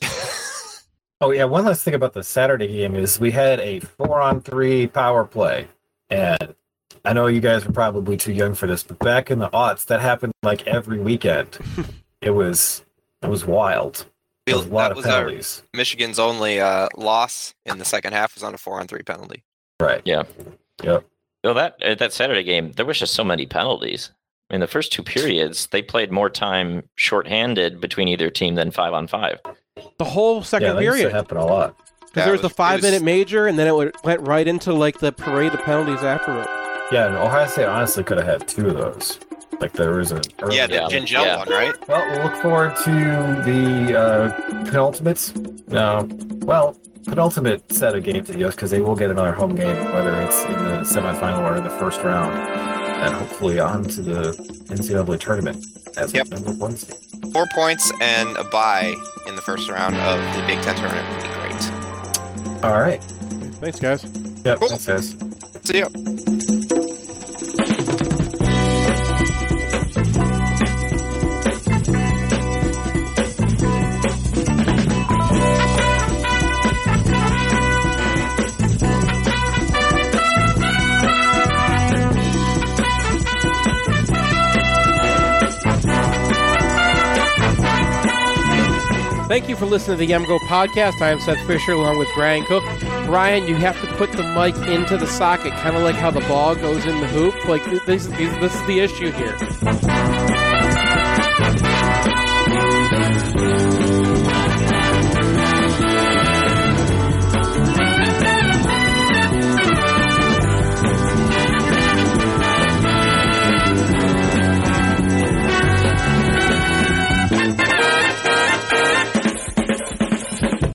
Speaker 1: Oh, yeah, one last thing about the Saturday game is we had a four-on-three power play, and I know you guys are probably too young for this, but back in the aughts, that happened like every weekend. It was it was wild. There was a lot
Speaker 23: that
Speaker 1: of
Speaker 23: was
Speaker 1: penalties.
Speaker 23: Our, Michigan's only uh, loss in the second half was on a four-on-three penalty.
Speaker 1: Right.
Speaker 24: Yeah.
Speaker 1: Yep.
Speaker 24: Well, that uh, that Saturday game, there was just so many penalties. I mean, the first two periods, they played more time shorthanded between either team than five on five.
Speaker 2: The whole second
Speaker 1: yeah, that
Speaker 2: period.
Speaker 1: used to happen a lot.
Speaker 2: Because
Speaker 23: Yeah,
Speaker 2: there
Speaker 23: it
Speaker 2: was the
Speaker 23: was- it
Speaker 2: five-minute
Speaker 23: was-
Speaker 2: major, and then it would, went right into like the parade of penalties after it.
Speaker 1: Yeah, and Ohio State honestly could have had two of those. Like there was a early
Speaker 23: Yeah, the
Speaker 24: Yeah.
Speaker 23: Gingell
Speaker 24: Yeah.
Speaker 23: one, right?
Speaker 1: Well, we'll look forward to the uh, penultimate. No, well, penultimate set of games at Yost because they will get another home game, whether it's in the semifinal or in the first round, and hopefully on to the N C double A tournament as
Speaker 23: Yep.
Speaker 1: of number one seed.
Speaker 23: Four points and a bye in the first round of the Big Ten tournament would be great.
Speaker 1: All right.
Speaker 2: Thanks, guys.
Speaker 1: Yep.
Speaker 23: Cool.
Speaker 1: Thanks, guys.
Speaker 23: See ya.
Speaker 2: Thank you for listening to the YEMGO podcast. I am Seth Fisher along with Brian Cook. Brian, you have to put the mic into the socket, kind of like how the ball goes in the hoop. Like this, this, this is the issue here.